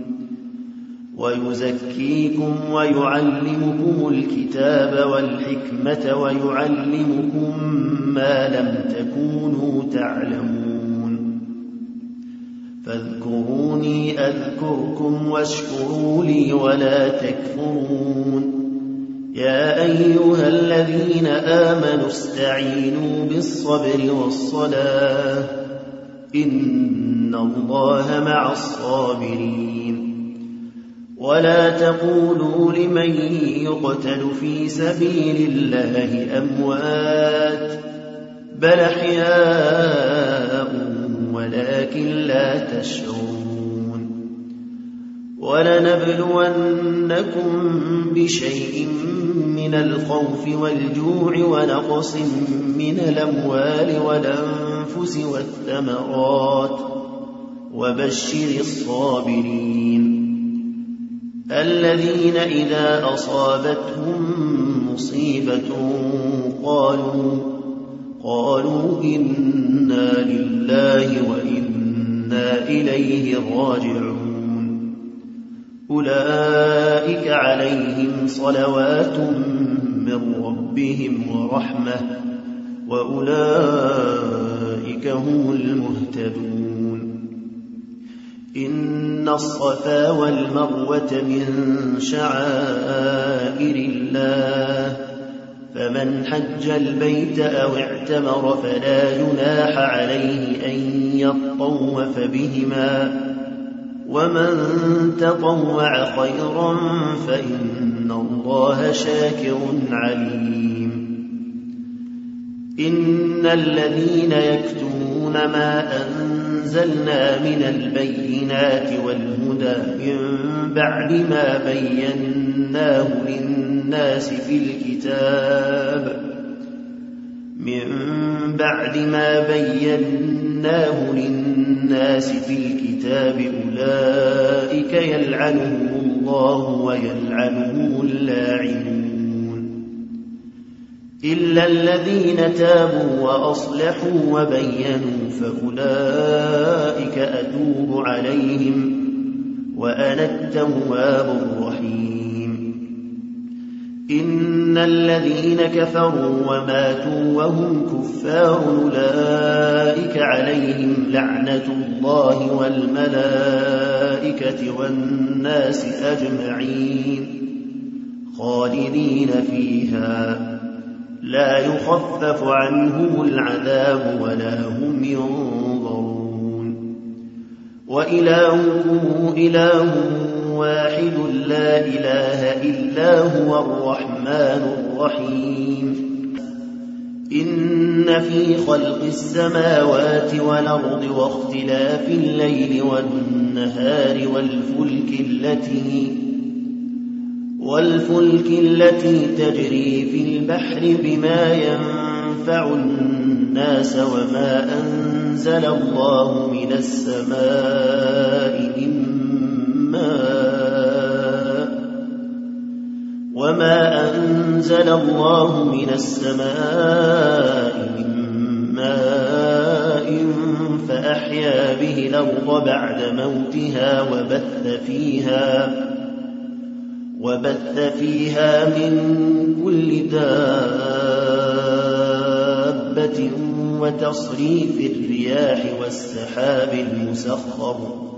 ويزكيكم ويعلمكم الكتاب والحكمة ويعلمكم ما لم تكونوا تعلمون فاذكروني أذكركم واشكروا لي ولا تكفرون يا أيها الذين آمنوا استعينوا بالصبر والصلاة إن الله مع الصابرين ولا تقولوا لمن يقتل في سبيل الله أموات بل أحياء ولكن لا تشعرون ولنبلونكم بشيء من الخوف والجوع ونقص من الأموال والأنفس والثمرات وبشر الصابرين الذين إذا أصابتهم مصيبة قالوا قالوا إنا لله وإنا إليه راجعون أولئك عليهم صلوات من ربهم ورحمة وأولئك هم المهتدون إن الصفا والمروة من شعائر الله فمن حج البيت أو اعتمر فلا جناح عليه أن يطوف بهما ومن تطوع خيرا فإن الله شاكر عليم إن الذين يكتمون ما أنزلنا من البينات والهدى من بعد ما بيناه للناس في الكتاب من بعد ما بيناه للناس في الكتاب أولئك يلعنهم الله ويلعنهم اللاعنون إلا الذين تابوا وأصلحوا وبينوا فأولئك أتوب عليهم وأنا التواب الرحيم إن الذين كفروا وماتوا وهم كفار أولئك عليهم لعنة الله والملائكة والناس أجمعين خالدين فيها لا يخفف عنهم العذاب ولا هم ينظرون وإلهكم إله واحد لا إله إلا هو الرحمن الرحيم إن في خلق السماوات والأرض واختلاف الليل والنهار والفلك التي والفلك التي تجري في البحر بما ينفع الناس وما أنزل الله من السماء من ماء وما أنزل الله من السماء من ماء فأحيا به الأرض بعد موتها وبث فيها وبث فيها من كل دابة وتصريف الرياح والسحاب المسخر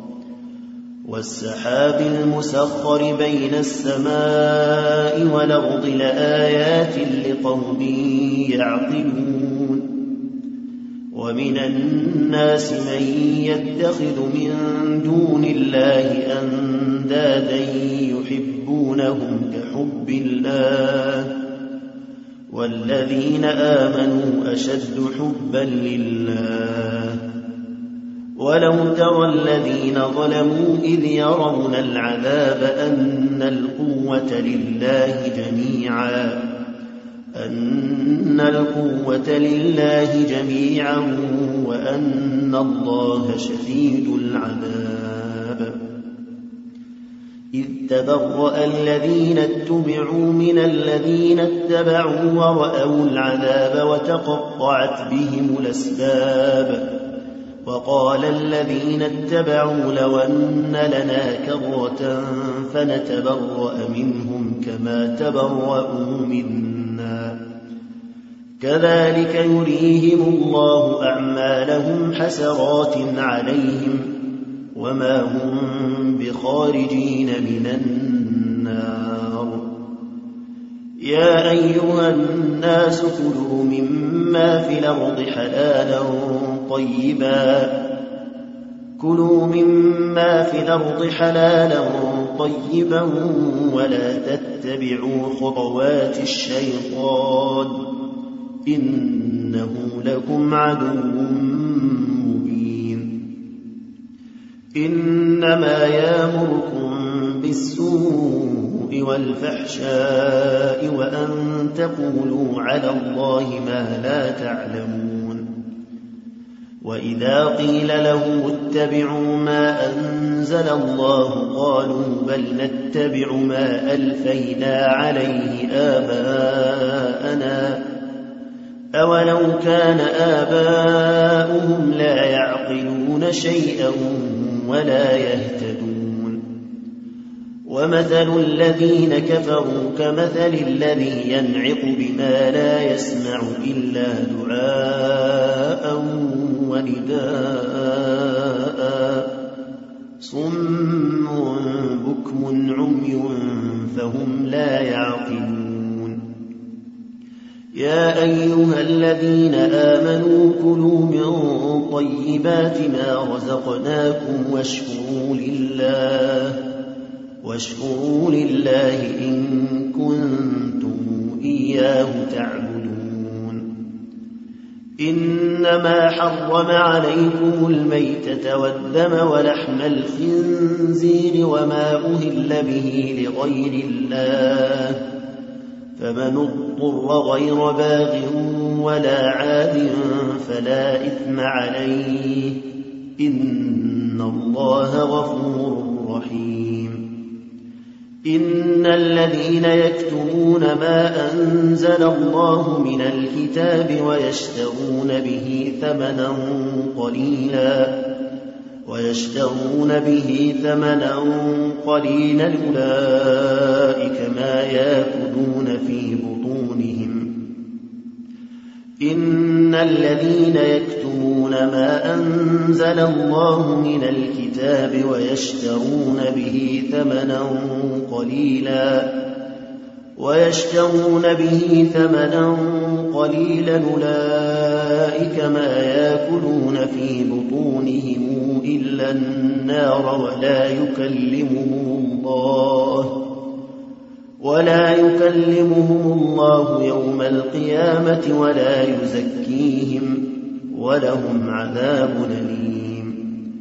والسحاب المسخر بين السماء والأرض لآيات لقوم يعقلون ومن الناس من يتخذ من دون الله أندادا يحبونهم كحب الله والذين آمنوا أشد حبا لله ولو ترى الذين ظلموا إذ يرون العذاب أن القوة لله جميعا أن القوة لله جميعا وأن الله شديد العذاب إذ تبرأ الذين اتبعوا من الذين اتبعوا ورأوا العذاب وتقطعت بهم الأسباب وقال الذين اتبعوا لو أن لنا كرة فنتبرأ منهم كما تبرأوا منا كذلك يريهم الله أعمالهم حسرات عليهم وما هم بخارجين من النار يا أيها الناس كلوا مما في الأرض حلالا طيبا كلوا مما في الأرض حلالا طيبا ولا تتبعوا خطوات الشيطان إنه لكم عدو مبين إنما يأمركم بالسوء والفحشاء وأن تقولوا على الله ما لا تعلمون وإذا قيل له اتبعوا ما أنزل الله قالوا بل نتبع ما ألفينا عليه آباءنا أولو كان آباؤهم لا يعقلون شيئا ولا يهتدون ومثل الذين كفروا كمثل الذي ينعق بما لا يسمع إلا دعاء ونداء صم بكم عمي فهم لا يعقلون يا أيها الذين آمنوا كلوا من طيبات ما رزقناكم واشكروا لله واشكروا لله إن كنتم إياه تعبدون إنما حرم عليكم الميتة والدم ولحم الخنزير وما أهل به لغير الله فمن اضطر غير باغ ولا عاد فلا إثم عليه إن الله غفور رحيم إن الذين يكتمون ما أنزل الله من الكتاب ويشترون به ثمنا قليلا ويشترون به ثمنا قليلا أولئك ما يأكلون في بطونهم إن الذين يكتمون ما أنزل الله من الكتاب ويشترون به ثمنا قليلا ويشترون به ثمنا قليلا أولئك ما يأكلون في بطونهم إلا النار ولا يكلمهم الله ولا يكلمهم الله يوم القيامة ولا يزكيهم ولهم عذاب أليم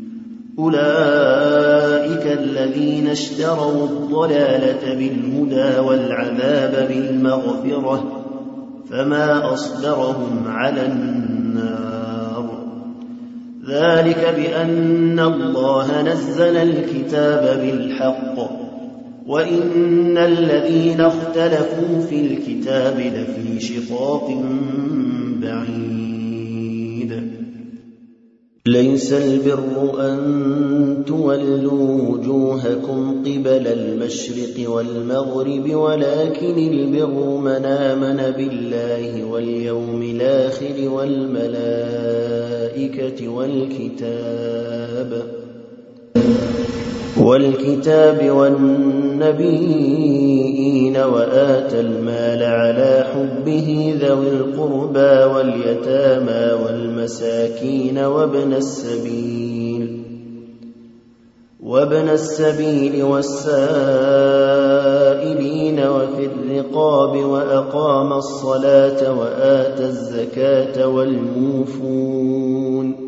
أولئك الذين اشتروا الضلالة بالهدى والعذاب بالمغفرة فما أصبرهم على النار ذلك بأن الله نزل الكتاب بالحق وإن الذين اختلفوا في الكتاب لفي شقاق بعيد ليس البر أن تولوا وجوهكم قبل المشرق والمغرب ولكن البر من آمن بالله واليوم الآخر والملائكة والكتاب والكتاب والنبيين وآتى المال على حبه ذوي القربى واليتامى والمساكين وابن السبيل وابن السبيل والسائلين وفي الرقاب وأقام الصلاة وآتى الزكاة والموفون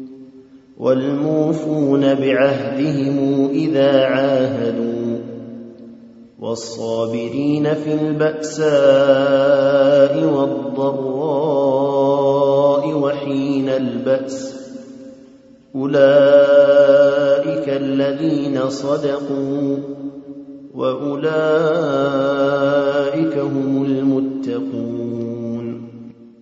والموفون بعهدهم إذا عاهدوا والصابرين في البأساء والضراء وحين البأس أولئك الذين صدقوا وأولئك هم المتقون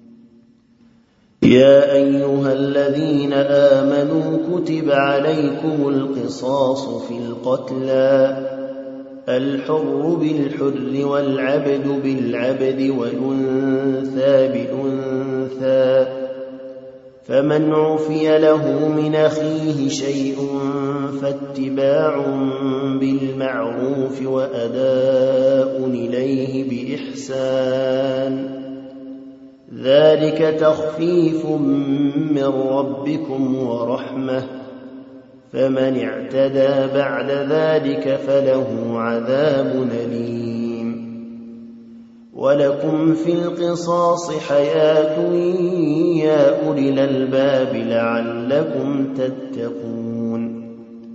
يا أيها الذين آمنوا كتب عليكم القصاص في القتلى الحر بالحر والعبد بالعبد والأنثى بالأنثى فمن عفي له من أخيه شيء فاتباع بالمعروف وأداء إليه بإحسان ذلك تخفيف من ربكم ورحمة فمن اعتدى بعد ذلك فله عذاب أليم ولكم في القصاص حياة يا أولي الألباب لعلكم تتقون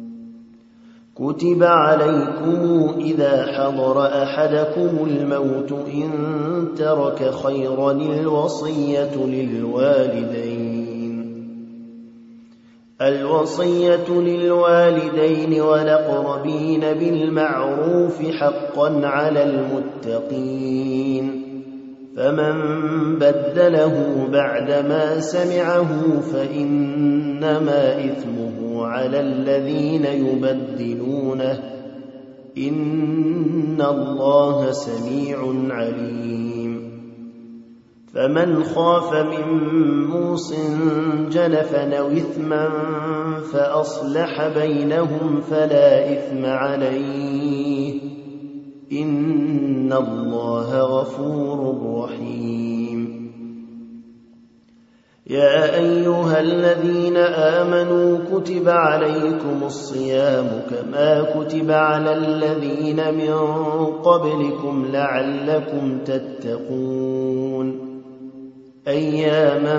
كتب عليكم إذا حضر أحدكم الموت إن ترك خيرا الوصية للوالدين الوصية للوالدين والأقربين بالمعروف حقا على المتقين، فمن بدله بعدما سمعه فإنما إثمه على الذين يبدلونه، إن الله سميع عليم. فمن خاف من موص جنفا أو إثما فأصلح بينهم فلا إثم عليه، إن الله غفور رحيم. يا أيها الذين آمنوا كتب عليكم الصيام كما كتب على الذين من قبلكم لعلكم تتقون، أياما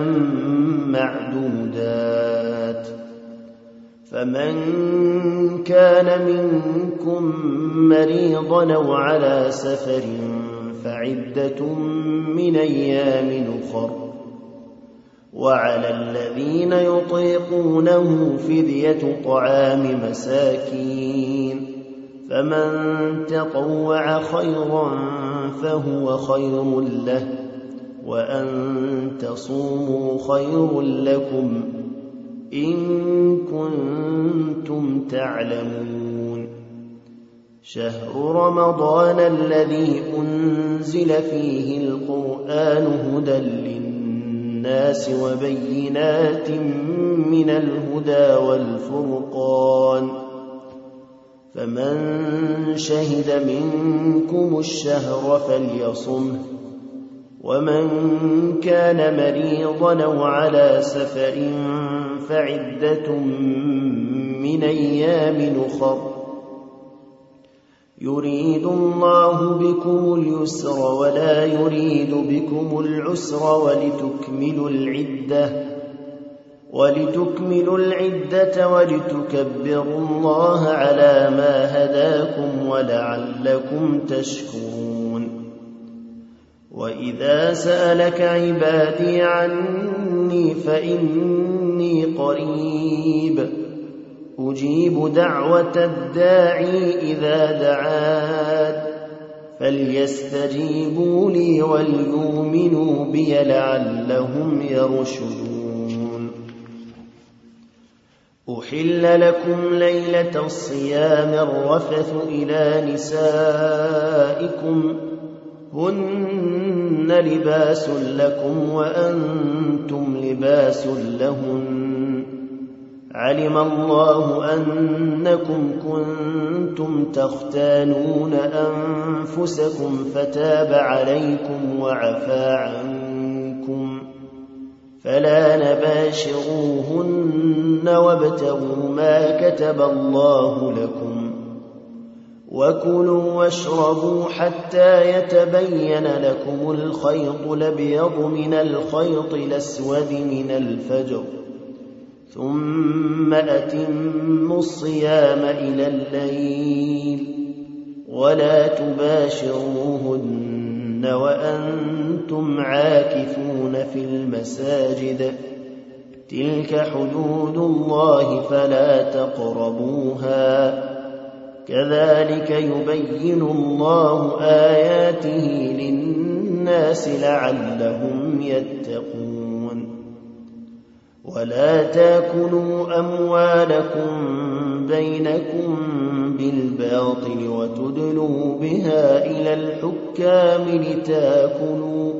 معدودات. فمن كان منكم مريضا أو على سفر فعدة من أيام أخر، وعلى الذين يطيقونه فدية طعام مساكين، فمن تطوع خيرا فهو خير له، وأن تصوموا خير لكم إن كنتم تعلمون. شهر رمضان الذي أنزل فيه القرآن هدى للناس وبينات من الهدى والفرقان، فمن شهد منكم الشهر فليصمه، ومن كان مريضا أو على سفر فعدة من أيام أخر، يريد الله بكم اليسر ولا يريد بكم العسر ولتكملوا العدة ولتكملوا العدة ولتكبروا الله على ما هداكم ولعلكم تشكرون. وإذا سألك عبادي عني فإني قريب أجيب دعوة الداعي إذا دعان، فليستجيبوا لي وليؤمنوا بي لعلهم يرشدون. أحل لكم ليلة الصيام الرفث إلى نسائكم هن لباس لكم وأنتم لباس لهن، علم الله أنكم كنتم تختانون أنفسكم فتاب عليكم وعفى عنكم، فلا نباشروهن وابتغوا ما كتب الله لكم، وكلوا واشربوا حتى يتبين لكم الخيط الأبيض من الخيط الأسود من الفجر، ثم أتموا الصيام إلى الليل، ولا تباشروهن وأنتم عاكفون في المساجد، تلك حدود الله فلا تقربوها، كذلك يبين الله آياته للناس لعلهم يتقون. ولا تاكلوا أموالكم بينكم بالباطل وتدلوا بها إلى الحكام لتاكلوا,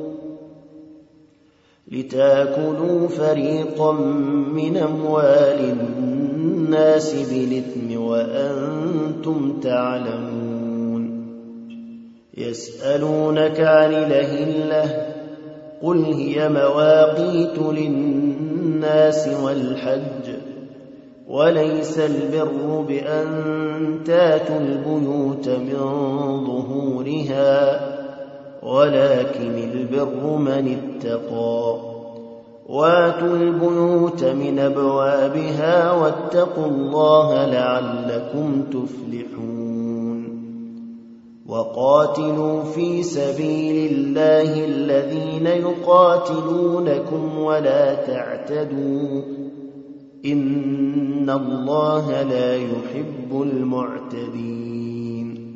لتاكلوا فريقا من أموال الناس بالإثم وأنتم تعلمون. يسألونك عن الأهلة قل هي مواقيت للناس والحج، وليس البر بأن تاتوا البيوت من ظهورها، ولكن البر من اتقى. واتوا البيوت من أبوابها واتقوا الله لعلكم تفلحون. وقاتلوا في سبيل الله الذين يقاتلونكم ولا تعتدوا إن الله لا يحب المعتدين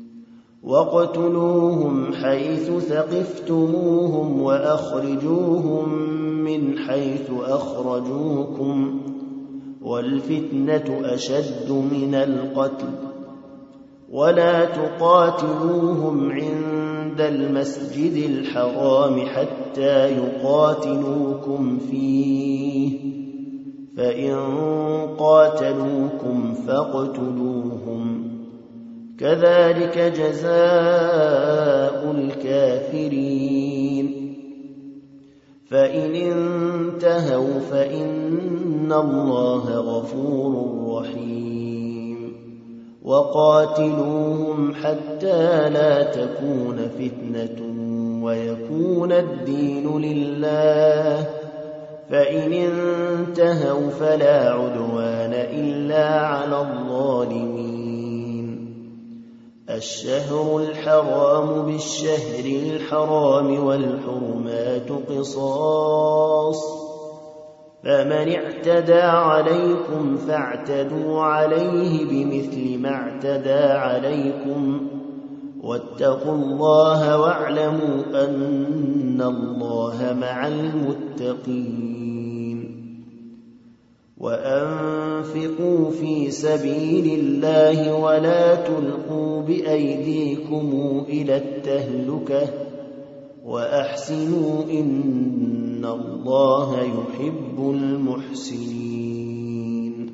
واقتلوهم حيث ثقفتموهم وأخرجوهم من حيث أخرجوكم والفتنة أشد من القتل ولا تقاتلوهم عند المسجد الحرام حتى يقاتلوكم فيه فإن قاتلوكم فاقتلوهم كذلك جزاء الكافرين فإن انتهوا فإن الله غفور رحيم وقاتلوهم حتى لا تكون فتنة ويكون الدين لله فإن انتهوا فلا عدوان إلا على الظالمين الشهر الحرام بالشهر الحرام والحرمات قصاص فمن اعتدى عليكم فاعتدوا عليه بمثل ما اعتدى عليكم واتقوا الله واعلموا أن الله مع المتقين وأنفقوا في سبيل الله ولا تلقوا بأيديكم إلى التهلكة وأحسنوا إن الله يحب المحسنين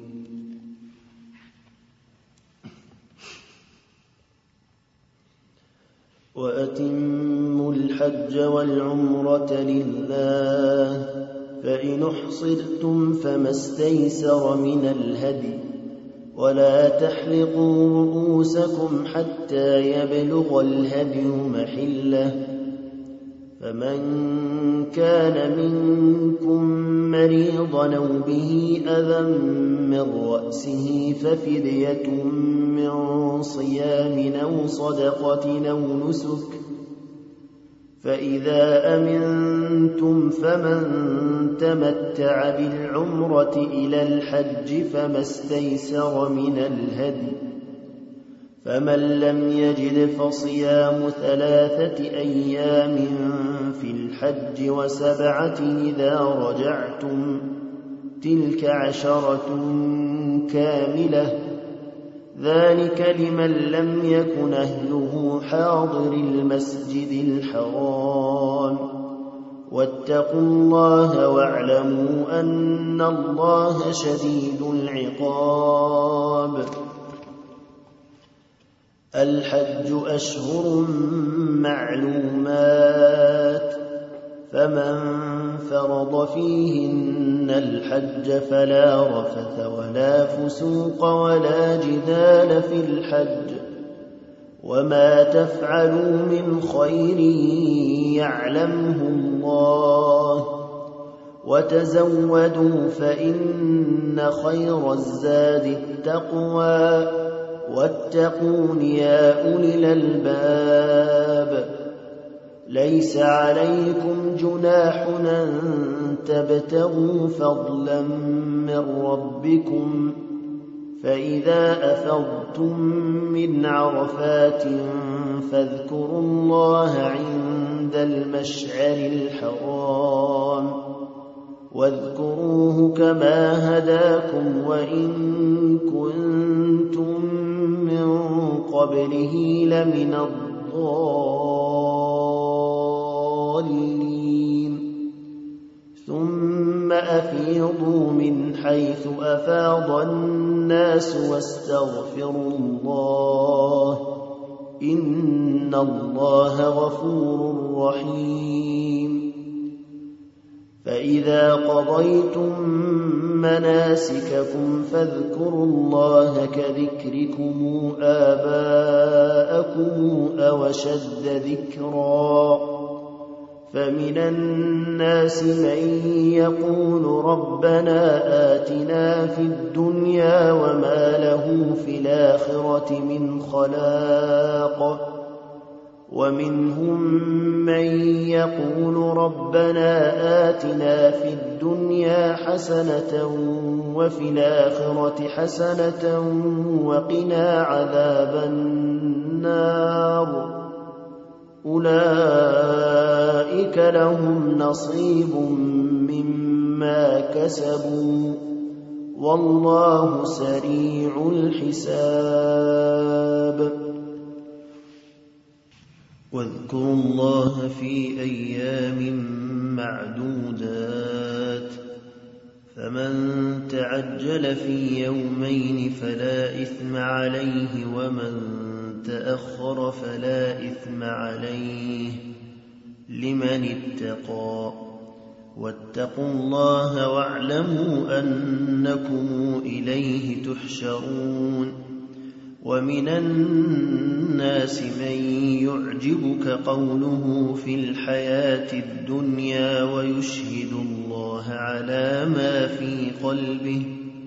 وأتموا الحج والعمرة لله فإن احصرتم فما استيسر من الهدي ولا تحلقوا رؤوسكم حتى يبلغ الهدي محله فمن كان منكم مريضا أو به أذى من رأسه ففدية من صيام أو صدقة أو نسك فإذا أمنتم فمن تمتع بالعمرة إلى الحج فما استيسر من الهدي فمن لم يجد فصيام ثلاثة أيام في الحج وسبعة إذا رجعتم تلك عشرة كاملة ذلك لمن لم يكن أهله حاضر المسجد الحرام واتقوا الله واعلموا أن الله شديد العقاب الحج أشهر معلومات فمن فرض فيهن الحج فلا رفث ولا فسوق ولا جدال في الحج وما تفعلوا من خير يعلمه الله وتزودوا فإن خير الزاد التقوى واتقون يا أولي الألباب ليس عليكم جناح أن تبتغوا فضلا من ربكم فإذا أفضتم من عرفات فاذكروا الله عند المشعر الحرام واذكروه كما هداكم وإن كنتم من قبله لمن الضالين ثم أفيضوا من حيث أفاض الناس واستغفروا الله إن الله غفور رحيم فإذا قضيتم مناسككم فاذكروا الله كذكركم آباءكم أو أشد ذكرا فمن الناس من يقول ربنا آتنا في الدنيا وما له في الآخرة من خلاق ومنهم من يقول ربنا آتنا في الدنيا حسنة وفي الآخرة حسنة وقنا عذاب النار أولئك لهم نصيب مما كسبوا والله سريع الحساب. واذكروا الله في أيام معدودات فمن تعجل في يومين فلا إثم عليه ومن تأخر فلا إثم عليه لمن اتقى واتقوا الله واعلموا أنكم إليه تحشرون. ومن الناس من يعجبك قوله في الحياة الدنيا ويشهد الله على ما في قلبه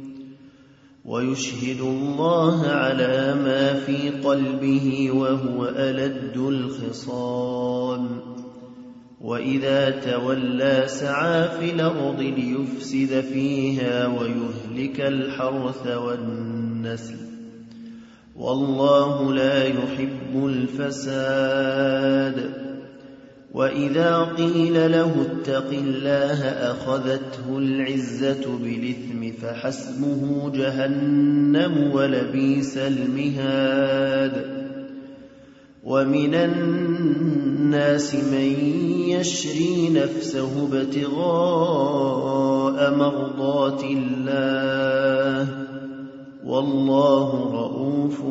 ويشهد الله على ما في قلبه وهو ألد الخصام وإذا تولى سعى في الأرض ليفسد فيها ويهلك الحرث والنسل والله لا يحب الفساد. وإذا قيل له اتق الله أخذته العزة بالإثم فحسبه جهنم ولبئس المهاد. ومن الناس من يشري نفسه ابتغاء مرضات الله والله رؤوف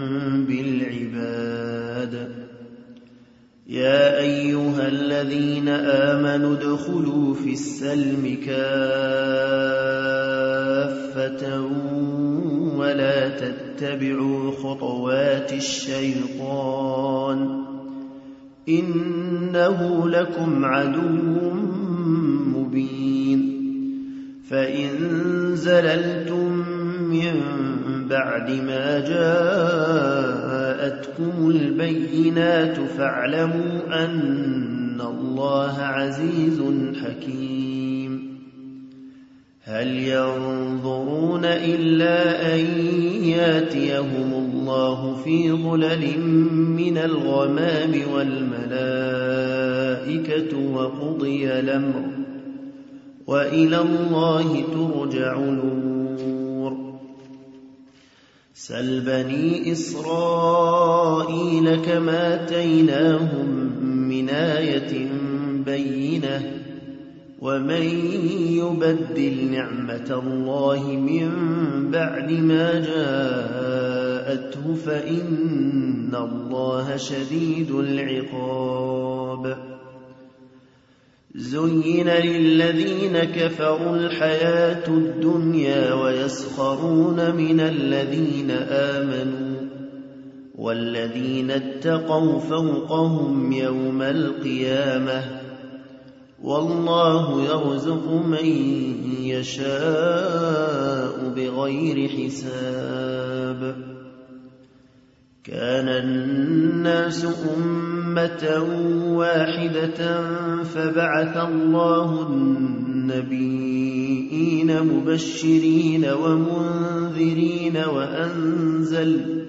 بالعباد. يا أيها الذين آمنوا ادخلوا في السلم كافة ولا تتبعوا خطوات الشيطان إنه لكم عدو مبين. فإن زللتم من بعد ما جاءتكم البينات فاعلموا أن الله عزيز حكيم. هل ينظرون إلا أن ياتيهم الله في ظلل من الغمام والملائكة وقضي الأمر وإلى الله ترجع الأمور. سل بني إسرائيل كما آتيناهم من آية بينة ومن يبدل نعمة الله من بعد ما جاءته فإن الله شديد العقاب. زين للذين كفروا الحياة الدنيا ويسخرون من الذين آمنوا والذين اتقوا فوقهم يوم القيامة والله يرزق من يشاء بغير حساب. كان الناس أمة واحدة فبعث الله النبيين مبشرين ومنذرين وأنزل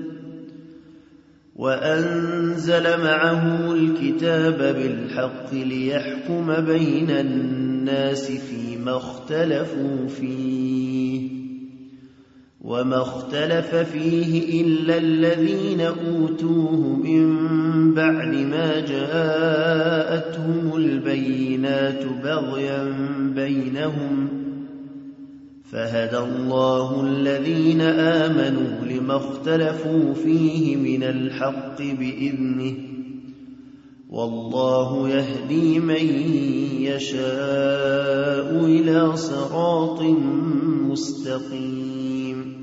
وأنزل معه الكتاب بالحق ليحكم بين الناس فيما اختلفوا فيه وما اختلف فيه إلا الذين أوتوه من بعد ما جاءتهم البينات بغيا بينهم فهدى الله الذين آمنوا لما اختلفوا فيه من الحق بإذنه والله يهدي من يشاء إلى صراط مستقيم.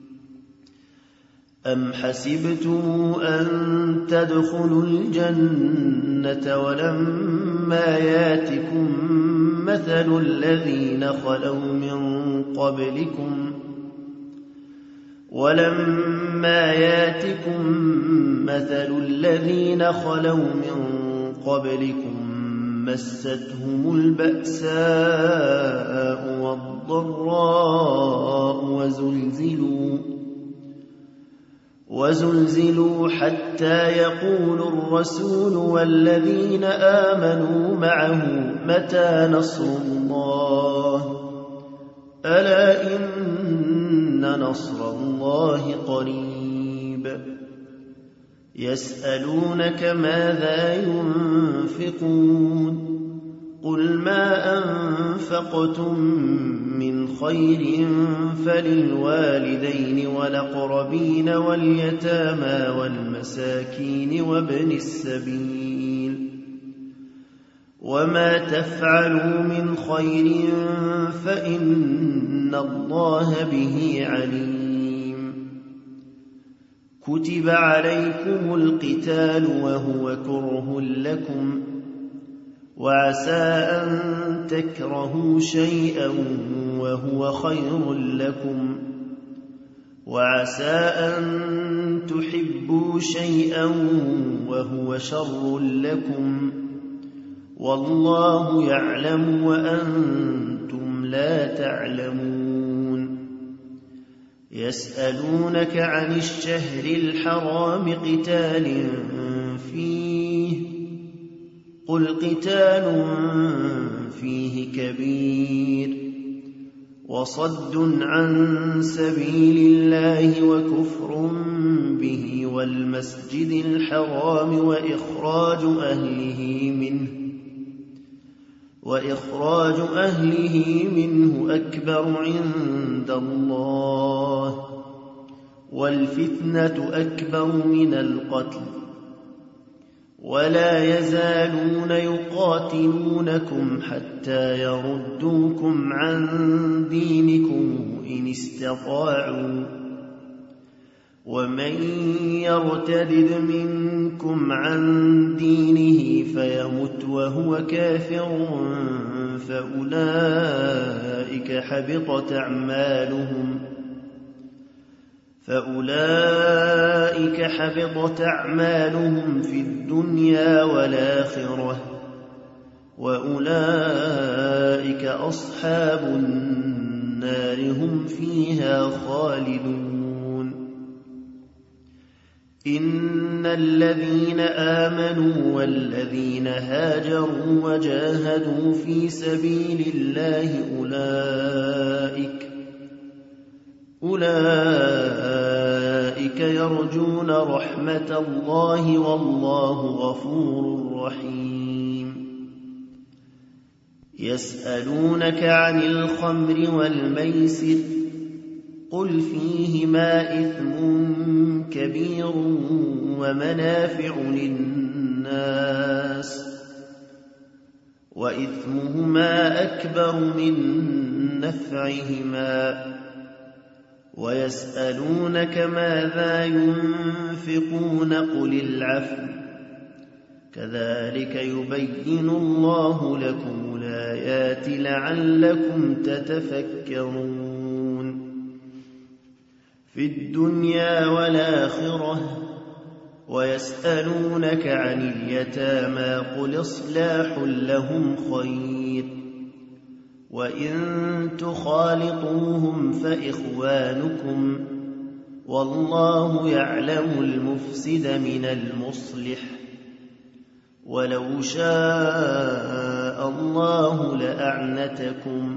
أم حسبتم أن تدخلوا الجنة ولما ياتكم مثل الذين خلوا من قبلكم ولما ياتكم مثل الذين خلوا من قبلكم مستهم البأساء والضراء وزلزلوا وزلزلوا حتى يقول الرسول والذين آمنوا معه متى نصر الله ألا إن نصر الله قريب يسألونك ماذا ينفقون قل ما أنفقتم من خير فللوالدين والأقربين واليتامى والمساكين وابن السبيل وما تفعلوا من خير فإن الله به عليم كتب عليكم القتال وهو كره لكم وعسى أن تكرهوا شيئا وهو خير لكم وعسى أن تحبوا شيئا وهو شر لكم والله يعلم وأنتم لا تعلمون يسألونك عن الشهر الحرام قتال فيه قل قتال فيه كبير وصد عن سبيل الله وكفر به والمسجد الحرام وإخراج أهله منه وإخراج أهله منه أكبر عند الله والفتنة أكبر من القتل ولا يزالون يقاتلونكم حتى يردوكم عن دينكم إن استطاعوا ومن يرتدد منكم عن دينه فيمت وهو كافر فأولئك حبطت أعمالهم فأولئك حبطت أعمالهم في الدنيا والآخرة وأولئك أصحاب النار هم فيها خالدون إن الذين آمنوا والذين هاجروا وجاهدوا في سبيل الله أولئك أولئك يرجون رحمة الله والله غفور رحيم يسألونك عن الخمر والميسر قل فيهما إثم كبير ومنافع للناس وإثمهما أكبر من نفعهما ويسألونك ماذا ينفقون قل العفو كذلك يبين الله لكم الآيات لعلكم تتفكرون في الدنيا والآخرة ويسألونك عن اليتامى قل إصلاح لهم خير وإن تخالطوهم فإخوانكم والله يعلم المفسد من المصلح ولو شاء الله لأعنتكم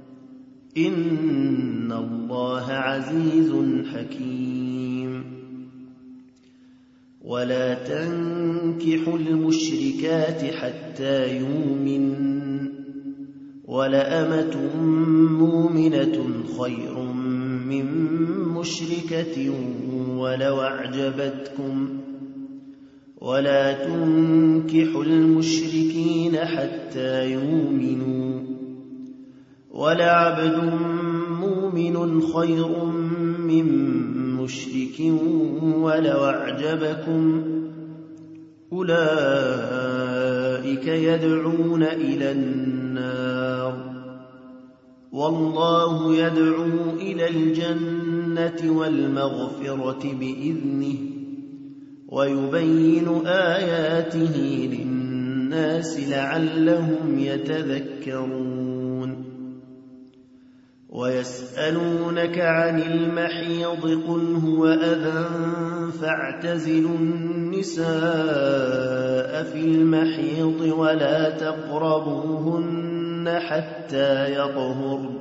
إن الله عزيز حكيم ولا تنكحوا المشركات حتى يؤمنوا ولأمة مؤمنة خير من مشركة ولو أعجبتكم ولا تنكحوا المشركين حتى يؤمنوا ولعبد مؤمن خير من مشرك ولو أعجبكم أولئك يدعون إلى النار والله يدعو إلى الجنة والمغفرة بإذنه ويبين آياته للناس لعلهم يتذكرون ويسألونك عن المحيض قل هو أذى فاعتزلوا النساء في المحيض ولا تقربوهن حتى يطهرن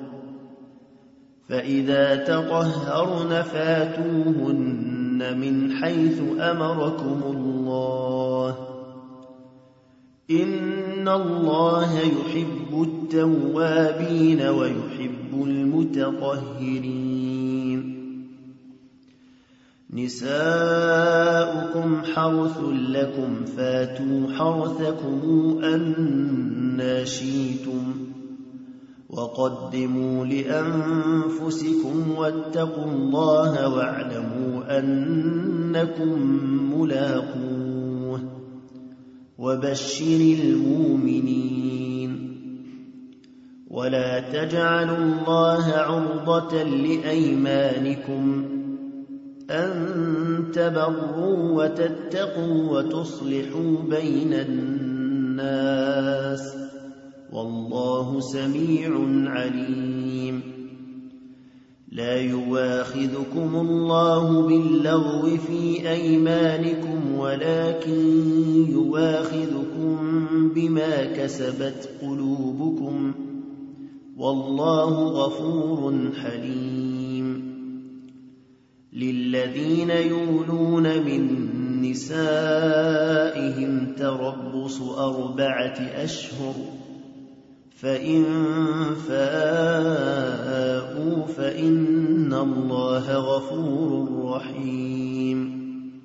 فإذا تطهرن فاتوهن من حيث أمركم الله إن الله يحب التوابين ويحب المتطهرين نساؤكم حرث لكم فاتوا حرثكم أنى شئتم وقدموا لأنفسكم واتقوا الله واعلموا أنكم ملاقوه وبشر المؤمنين ولا تجعلوا الله عرضة لأيمانكم أن تبروا وتتقوا وتصلحوا بين الناس والله سميع عليم لا يواخذكم الله باللغو في أيمانكم ولكن يواخذكم بما كسبت قلوبكم والله غفور حليم للذين يولون من نسائهم تربص أربعة أشهر فإن فاءوا فإن الله غفور رحيم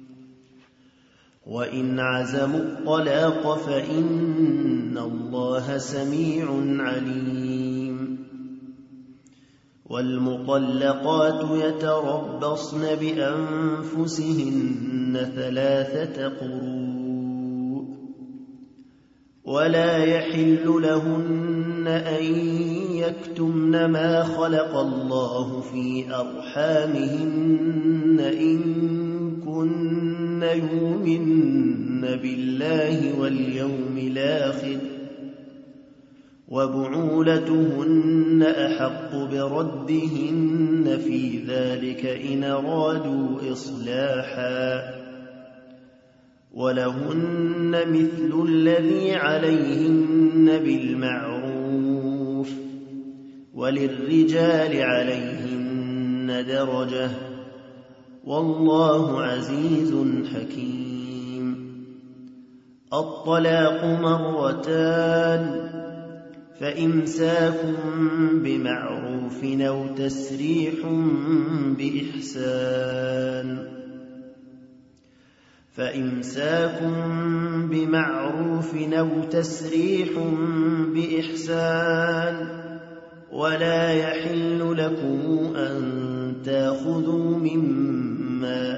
وإن عزموا الطلاق فإن الله سميع عليم والمطلقات يتربصن بأنفسهن ثلاثة قروء ولا يحل لهن أن يكتمن ما خلق الله في أرحامهن إن كن يؤمن بالله واليوم الآخر وبعولتهن أحق بردهن في ذلك إن أرادوا إصلاحا ولهن مثل الذي عليهن بالمعروف وللرجال عليهن درجة والله عزيز حكيم الطلاق مرتان فإمساك بمعروف أو تسريح بإحسان فإمساك بمعروف أو تسريح بإحسان ولا يحل لكم أن تأخذوا مما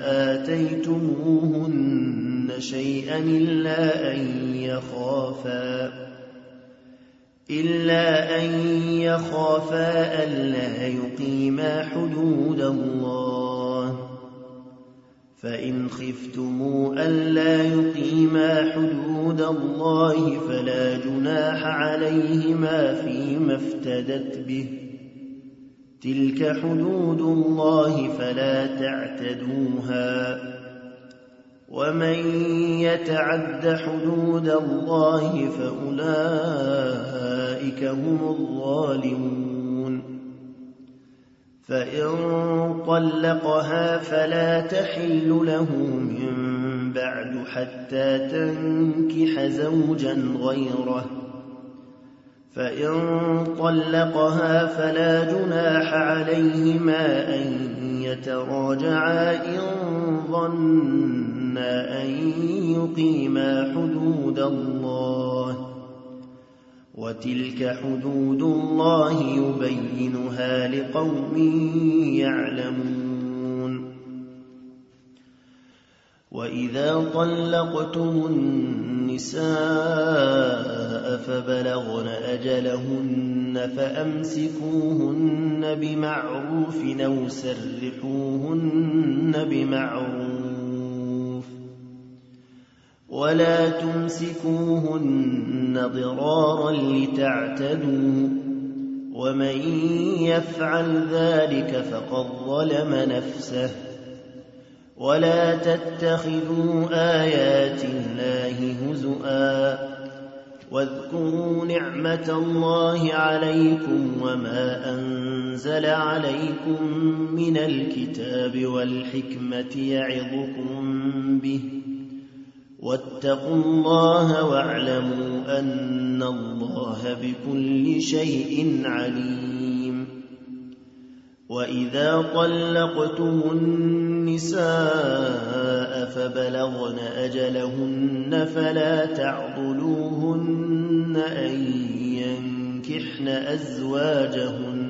آتيتموهن شيئا إلا أن يخافا إلا أن يخافا ألا يقيما حدود الله فإن خفتموا ألا يقيما حدود الله فلا جناح عليهما فيما افتدت به تلك حدود الله فلا تعتدوها ومن يتعد حدود الله فأولئك هم الظالمون فإن طلقها فلا تحل له من بعد حتى تنكح زوجا غيره فإن طلقها فلا جناح عليهما أن يتراجعا إن ظنا أن يقيما حدود الله وتلك حدود الله يبينها لقوم يعلمون وإذا طلقتم النساء النساء فبلغن أجلهن فأمسكوهن بمعروف أو سرحوهن بمعروف ولا تمسكوهن ضرارا لتعتدوا ومن يفعل ذلك فقد ظلم نفسه ولا تتخذوا آيات الله هزؤا واذكروا نعمة الله عليكم وما أنزل عليكم من الكتاب والحكمة يعظكم به واتقوا الله واعلموا أن الله بكل شيء عليم وإذا طلقتم النساء فبلغن أجلهن فلا تعضلوهن أن ينكحن أزواجهن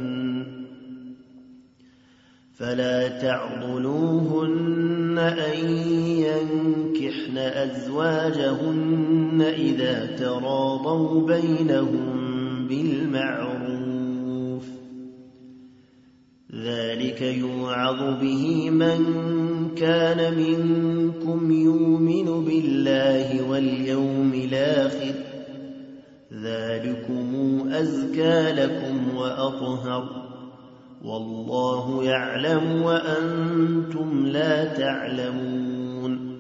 فلا تعضلوهن أن ينكحن أزواجهن إذا تراضوا بينهم بالمعروف ذلك يوعظ به من كان منكم يؤمن بالله واليوم الآخر ذلكم أزكى لكم وأطهر والله يعلم وأنتم لا تعلمون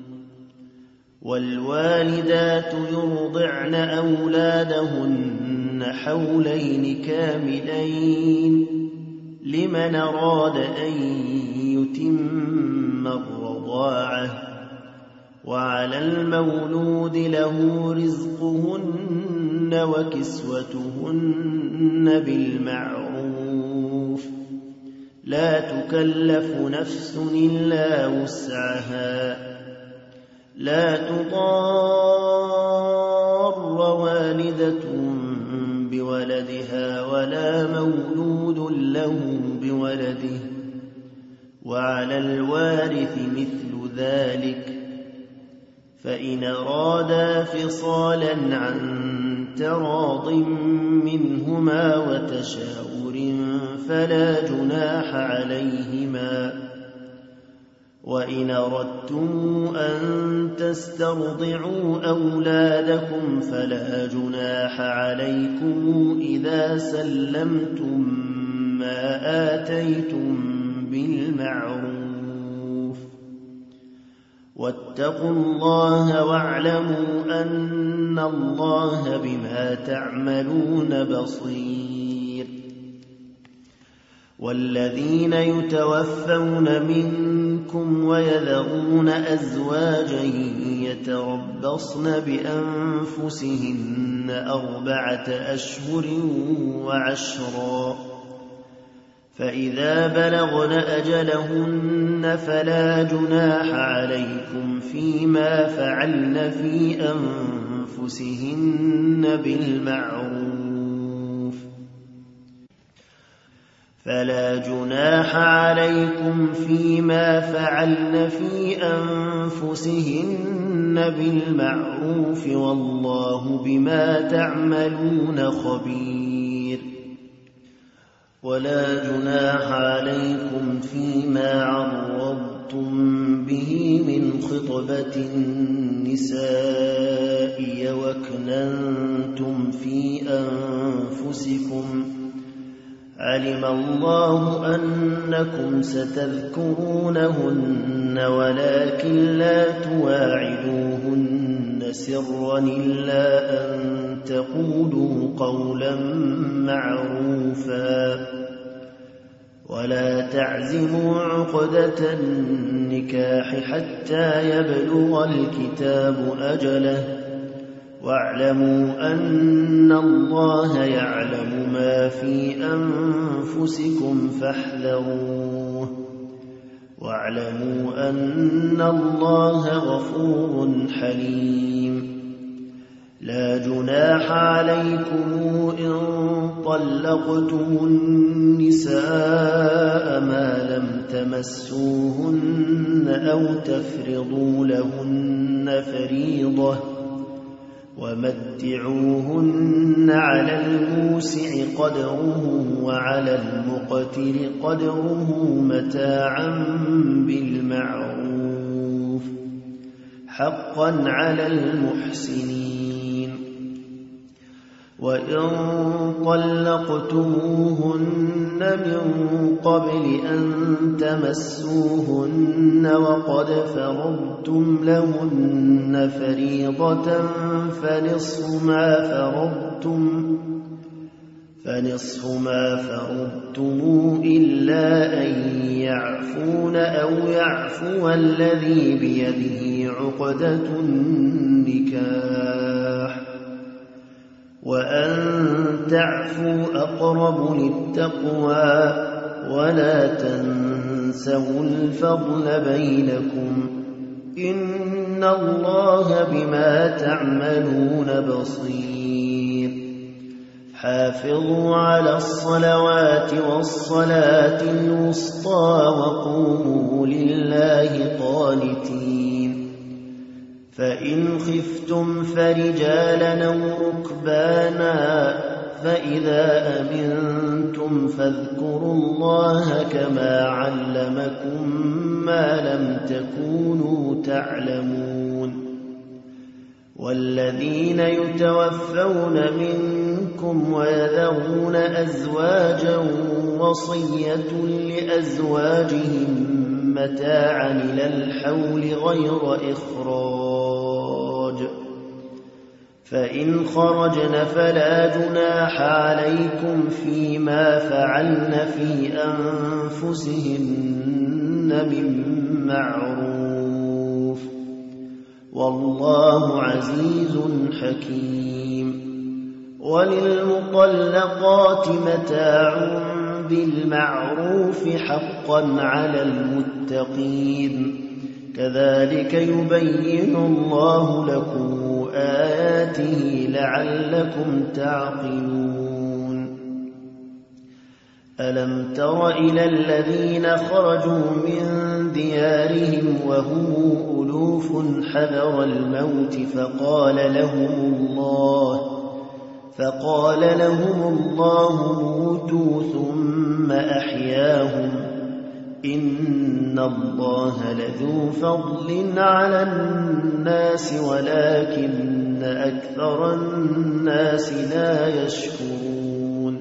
والوالدات يرضعن أولادهن حولين كاملين لمن أراد أن يتم الرضاعة وعلى المولود له رزقهن وكسوتهن بالمعروف لا تكلف نفس إلا وسعها لا تضار والدة بولدها ولا مولود له بولده وعلى الوارث مثل ذلك فإن أرادا فصالا عن تراض منهما وتشاور فلا جناح عليهما وإن أردتم أن تسترضعوا أولادكم فلا جناح عليكم إذا سلمتم ما آتيتم بالمعروف واتقوا الله واعلموا أن الله بما تعملون بصير والذين يتوفون منكم ويذرون أزواجا يتربصن بأنفسهن أربعة أشهر وعشرا فإذا بلغن أجلهن فلا جناح عليكم فيما فعلن في أنفسهن بالمعروف فلا جناح عليكم فيما فعلن في أنفسهن بالمعروف والله بما تعملون خبير ولا جناح عليكم فيما عرضتم به من خطبة النساء وأكننتم في أنفسكم علم الله أنكم ستذكرونهن ولكن لا تواعدوهن سرا إلا أن تقولوا قولا معروفا ولا تعزموا عقدة النكاح حتى يبلغ الكتاب أجله واعلموا أن الله يعلم ما في أنفسكم فاحذروه واعلموا أن الله غفور حليم لا جناح عليكم إن طلقتم النساء ما لم تمسوهن أو تفرضوا لهن فريضة ومتعوهن على الموسع قدره وعلى المقتر قدره متاعا بالمعروف حقا على المحسنين. وإن طلقتموهن من قبل أن تمسوهن وقد فرضتم لهن فريضة فنصف ما فرضتم فنصف ما فرضتم إلا أن يعفون أو يعفو الذي بيده عقدة النكاح وأن تعفوا أقرب للتقوى ولا تنسوا الفضل بينكم إن الله بما تعملون بصير. حافظوا على الصلوات والصلاة الوسطى وقوموا لله قانتين. فإن خفتم فرجالا أو ركبانا فإذا أمنتم فاذكروا الله كما علمكم ما لم تكونوا تعلمون. والذين يتوفون منكم ويذرون أزواجا وصية لأزواجهم متاعا إلى الحول غير إخراج فإن خرجن فلا جناح عليكم فيما فعلن في أنفسهن من معروف والله عزيز حكيم. وللمطلقات متاع بالمعروف حقا على المتقين كذلك يبين الله لكم آياته لعلكم تعقلون. ألم تر إلى الذين خرجوا من ديارهم وهم ألوف حذر الموت فقال لهم الله فقال لهم الله موتوا ثم أحياهم إن الله لذو فضل على الناس ولكن أكثر الناس لا يشكرون.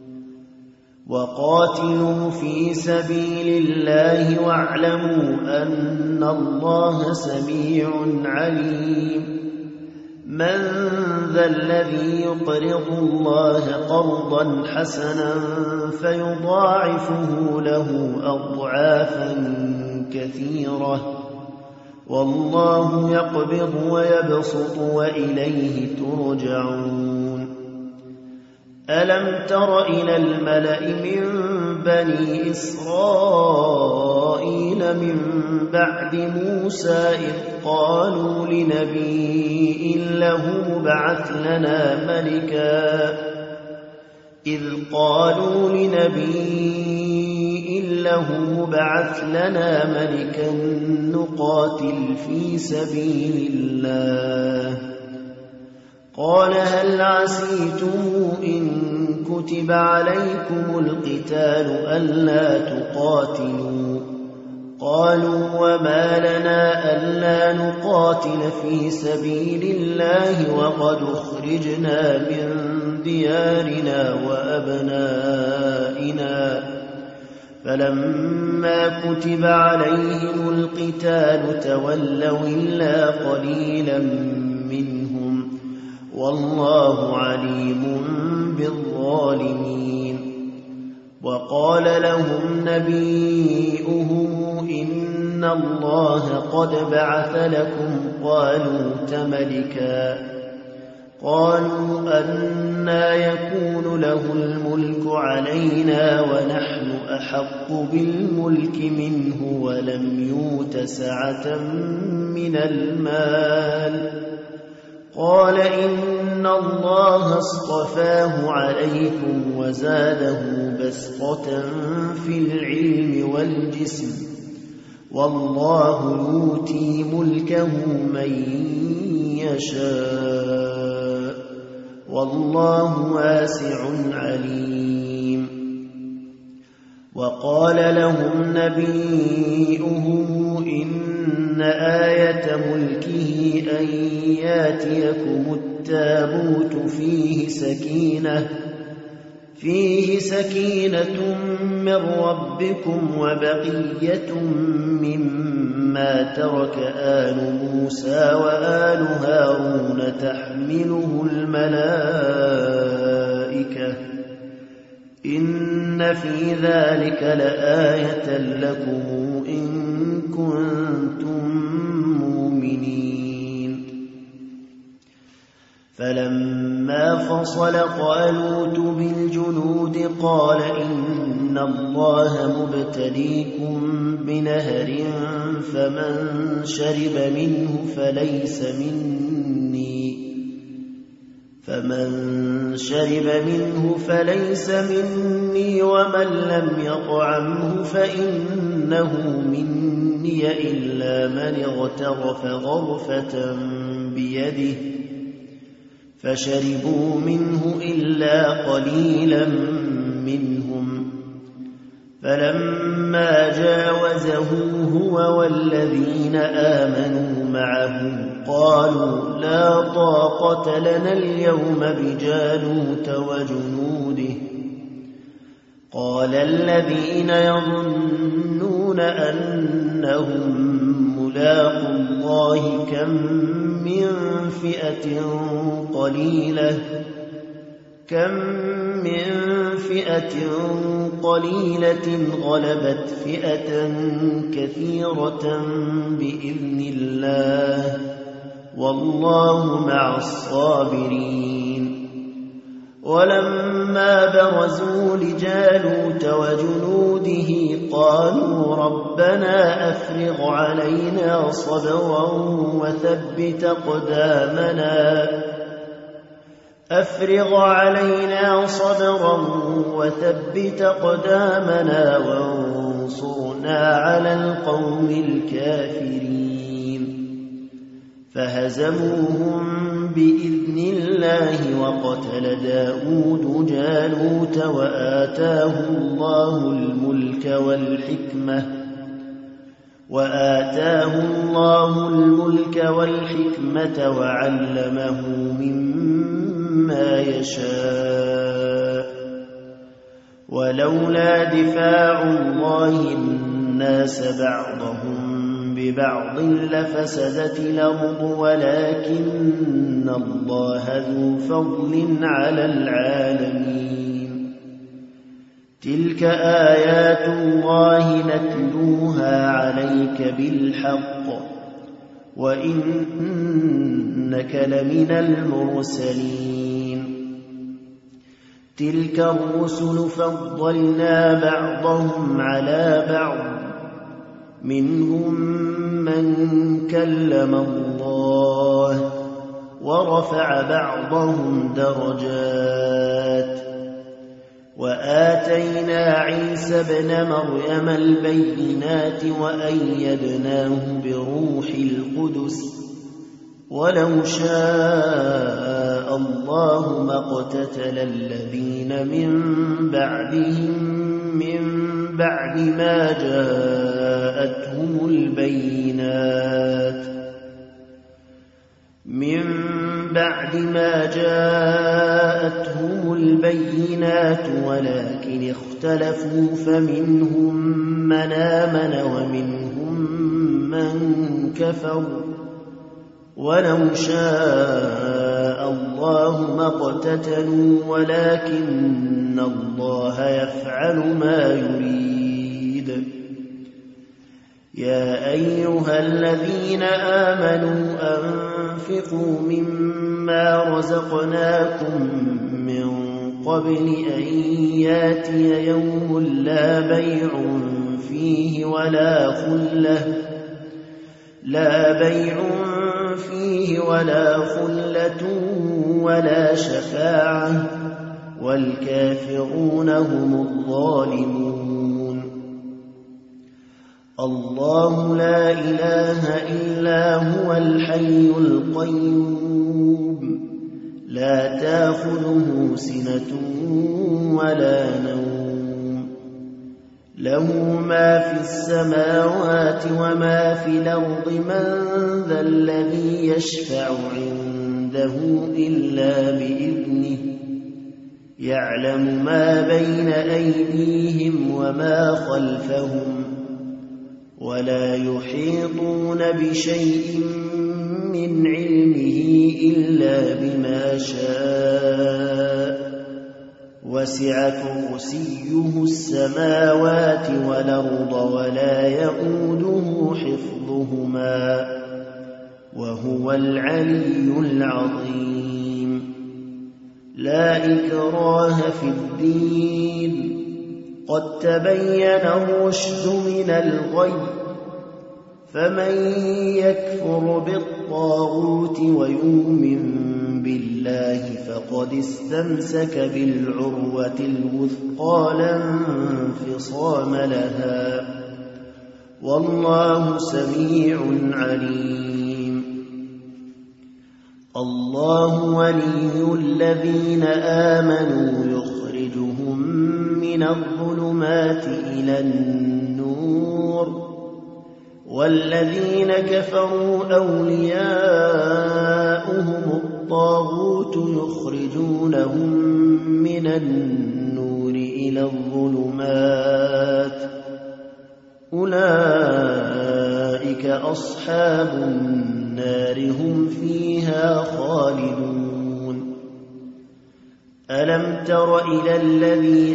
وقاتلوا في سبيل الله واعلموا أن الله سميع عليم. من ذا الذي يقرض الله قرضا حسنا فيضاعفه له أضعافا كثيرة والله يقبض ويبسط وإليه ترجعون. ألم تر إلى الملأ من بني إسرائيل من بعد موسى إذ قالوا لنبي له ابعث لنا ملكا إذ قالوا لنبي له ابعث لنا ملكا نقاتل في سبيل الله قال هل عسيتم إن كتب عليكم القتال ألا تقاتلوا قالوا وما لنا ألا نقاتل في سبيل الله وقد أخرجنا من ديارنا وأبنائنا فلما كتب عليهم القتال تولوا إلا قليلا منهم والله عليم بالظالمين. وقال لهم نبيئهم إن الله قد بعث لكم طالوت ملكا قالوا أنى يكون له الملك علينا ونحن أحق بالملك منه ولم يؤت سعة من المال قال إن الله اصطفاه عليكم وزاده بسطة في العلم والجسم والله يؤتي ملكه من يشاء والله واسع عليم. وقال لهم نبيئهم إن آية ملكه أن ياتيكم التابوت فيه سكينة فيه سكينة من ربكم وبقية مما ترك آل موسى وآل هارون تحمله الملائكة إن في ذلك لآية لكم إن كنتم مؤمنين. فلما فصل طالوت بالجنود قال إن الله مبتليكم بنهر فمن شرب منه فليس مني فمن شرب منه فليس مني ومن لم يطعمه فإنه مني إلا من اغترف غرفة بيده فشربوا منه إلا قليلا منهم. فلما جاوزه هو والذين آمنوا معه قالوا لا طاقة لنا اليوم بجالوت وجنوده. قال الذين يظنون أنهم ملاقو الله كم من فئة قليلة كم من فئة قليلة غلبت فئة كثيرة بإذن الله والله مع الصابرين. ولما برزوا لجالوت وجنوده قالوا ربنا أفرغ علينا صبرا وثبت أقدامنا أفرغ علينا صبرا وثبت أقدامنا وانصرنا على القوم الكافرين. فهزموهم بإذن الله وقتل داود جالوت وآتاه الله الملك والحكمة وآتاه الله الملك والحكمة وعلمه مما يشاء. ولولا دفاع الله الناس بعضهم ببعض لفسدت الأرض ولكن الله ذو فضل على العالمين. تلك آيات الله نتلوها عليك بالحق وإنك لمن المرسلين. تلك الرسل فضلنا بعضهم على بعض منهم من كلم الله ورفع بعضهم درجات وآتينا عيسى ابن مريم البينات وأيدناه بروح القدس ولو شاء الله ما اقتتل الذين من بعدهم من بعد ما جاءتهم البينات من بعد ما جاءتهم البينات ولكن اختلفوا فمنهم من آمن ومنهم من كفر ولو شاء الله ما اقتتلوا ولكن الله يفعل ما يريد. يا أيها الذين آمنوا أنفقوا مما رزقناكم من قبل أن ياتي يوم لا بيع فيه ولا خلة لا بيع فيه ولا خلة ولا شفاعة والكافرون هم الظالمون. الله لا إله إلا هو الحي القيوم لا تأخذه سنة ولا نوم له ما في السماوات وما في الأرض من ذا الذي يشفع عنده إلا بإذنه يعلم ما بين أيديهم وما خلفهم ولا يحيطون بشيء من علمه إلا بما شاء وسع كرسيه السماوات والأرض ولا يئوده حفظهما وهو العلي العظيم لا إكراه في الدين قد تبين الرشد من الغي فمن يكفر بالطاغوت ويؤمن بالله فقد استمسك بالعروة الوثقى لا انفصام لها والله سميع عليم الله ولي الذين آمنوا يخرجهم من الظلمات إلى النور والذين كفروا أولياؤهم الطاغوت يخرجونهم من النور إلى الظلمات أولئك أصحاب النار هم فيها خالدون ألم تر إلى الذي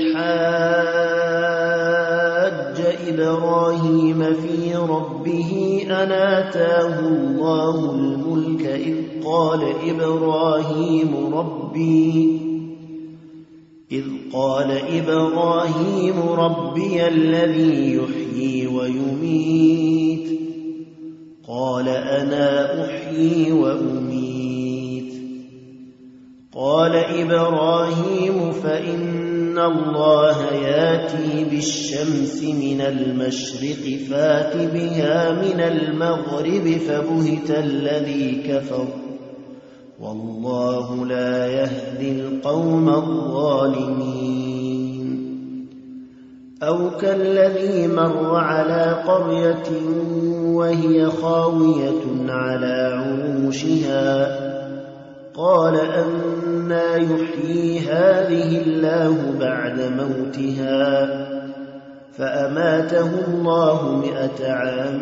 حاج إبراهيم في ربه أن آتاه الله الملك إذ قال إبراهيم ربي إذ قال إبراهيم ربي الذي يحيي ويميت قال أنا أحيي وأميت قال إبراهيم فإن الله ياتي بالشمس من المشرق فات بها من المغرب فبهت الذي كفر والله لا يهدي القوم الظالمين أو كالذي مر على قرية وهي خاوية على عروشها قال أنى يحيي هذه الله بعد موتها فأماته الله مئة عام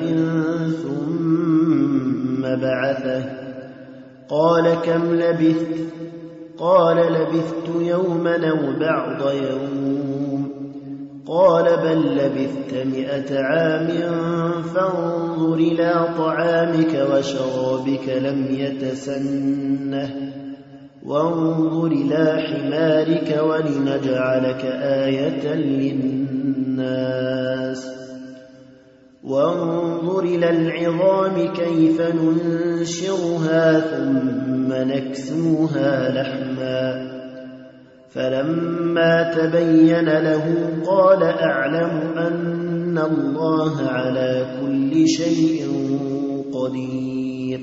ثم بعثه قال كم لبثت قال لبثت يوما أو بعض يوم قال بل لبثت مئة عام فانظر إلى طعامك وشرابك لم يتسنه وانظر إلى حمارك ولنجعلك آية للناس وانظر إلى العظام كيف ننشرها ثم نكسوها لحما فلما تبين له قال أعلم أن الله على كل شيء قدير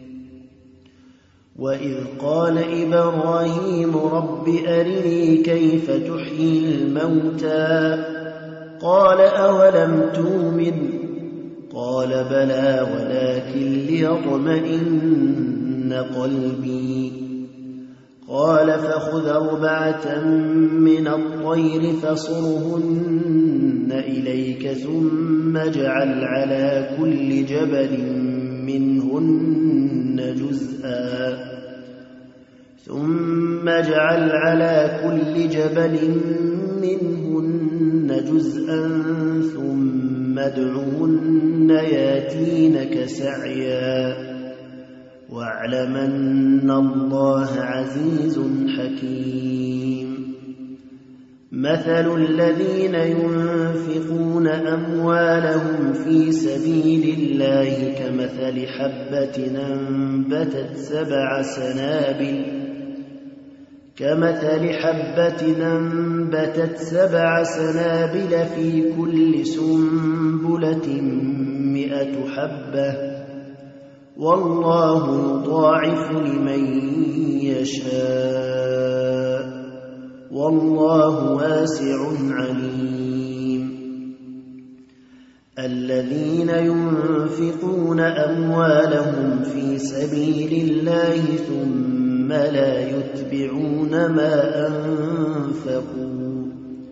وإذ قال إبراهيم رب أرني كيف تحيي الموتى قال أولم تؤمن قال بلى ولكن ليطمئن قلبي قال فخذ أربعة من الطير فصرهن إليك ثم اجعل على كل جبل منهن جزءا ثم اجعل على كل جبل منهن جزءا ثم ادعهن ياتينك سعيا واعلم أن الله عزيز حكيم مثل الذين ينفقون أموالهم في سبيل الله كمثل حبة أنبتت سبع سنابل كمثل حبة أنبتت سبع سنابل في كل سنبلة مئة حبة والله يضاعف لمن يشاء والله واسع عليم. الذين ينفقون أموالهم في سبيل الله ثم لا يتبعون ما أنفقوا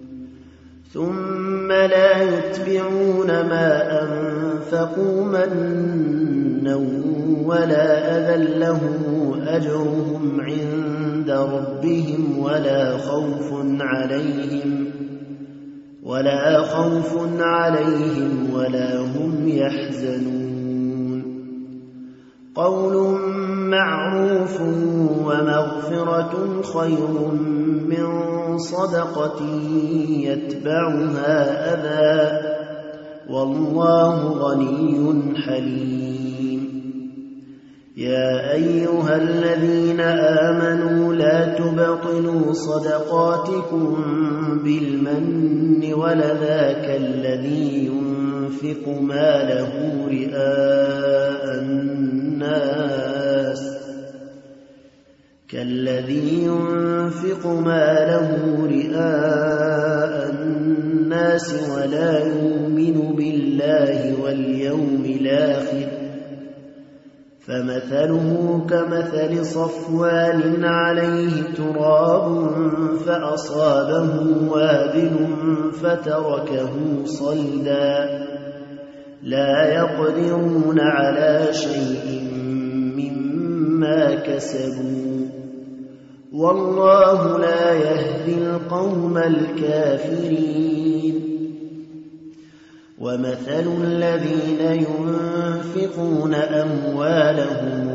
ثم لا يتبعون ما أنفقوا منا ولا أذى لهم أجرهم عند ربهم ولا خوف عليهم ولا خوف عليهم ولا هم يحزنون. قول معروف ومغفرة خير من صدقة يتبعها أذى والله غني حليم. يا أيها الذين آمنوا لا تبطلوا صدقاتكم بالمن والأذى كالذي ينفق ماله رئاء الناس كالذي ينفق ماله رئاء الناس ولا يؤمن بالله واليوم الآخر فمثله كمثل صفوان عليه تراب فأصابه وابل فتركه صلدا لا يقدرون على شيء مما كسبوا والله لا يهدي القوم الكافرين. ومثل الذين ينفقون أموالهم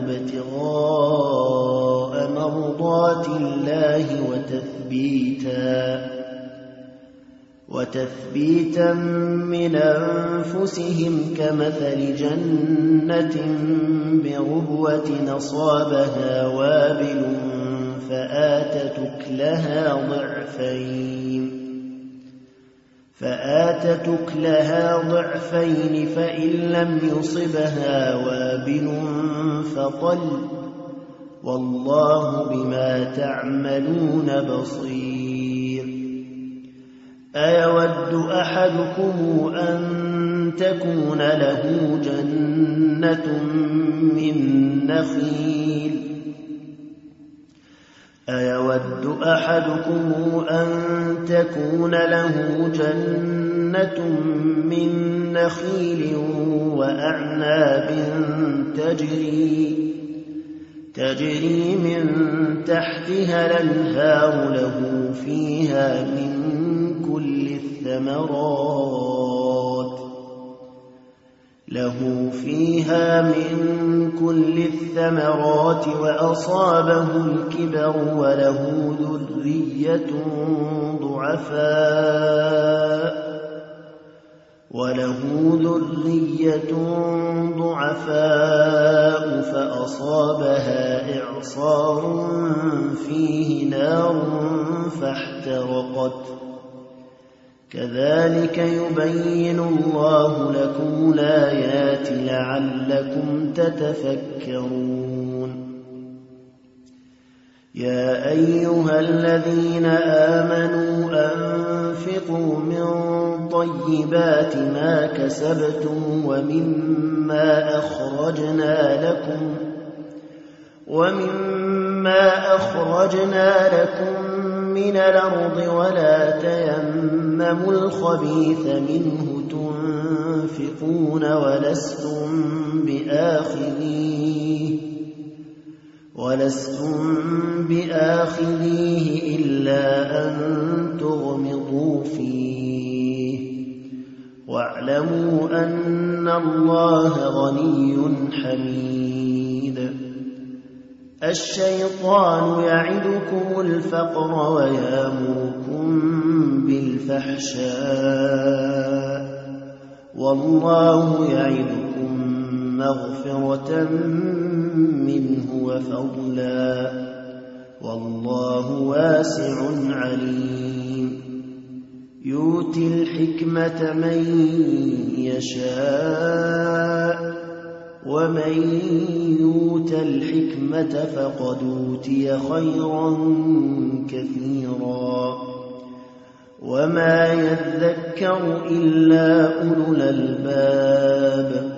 ابتغاء مرضات الله وتثبيتا وتثبيتا من أنفسهم كمثل جنة بربوة أصابها وابل فآتت أكلها ضعفين فآتت أكلها ضعفين فإن لم يصبها وابل فطل والله بما تعملون بصير. أيود أحدكم أن تكون له جنة من نخيل أيود أحدكم أن تكون له جنة من نخيل وأعناب تجري تجري من تحتها الأنهار له فيها من كل الثمرات له فيها من كل الثمرات وأصابه الكبر وله ذرية ضعفاء وله ذرية ضعفاء فأصابها إعصار فيه نار فاحترقت كذلك يبين الله لكم الآيات لعلكم تتفكرون. يا أيها الذين آمنوا أنفقوا من طيبات ما كسبتم ومما أخرجنا لكم ومما أخرجنا لكم من الأرض ولا تيمموا الخبيث منه تنفقون ولستم بآخذيه ولستم بآخذيه إلا أن تغمضوا فيه واعلموا أن الله غني حميد. الشيطان يعدكم الفقر ويأمركم بالفحشاء والله يعدكم مغفرة منه وفضلا والله واسع عليم. يؤتي الحكمة من يشاء ومن يؤت الحكمة فقد أوتي خيرا كثيرا وما يذكر إلا أولو الألباب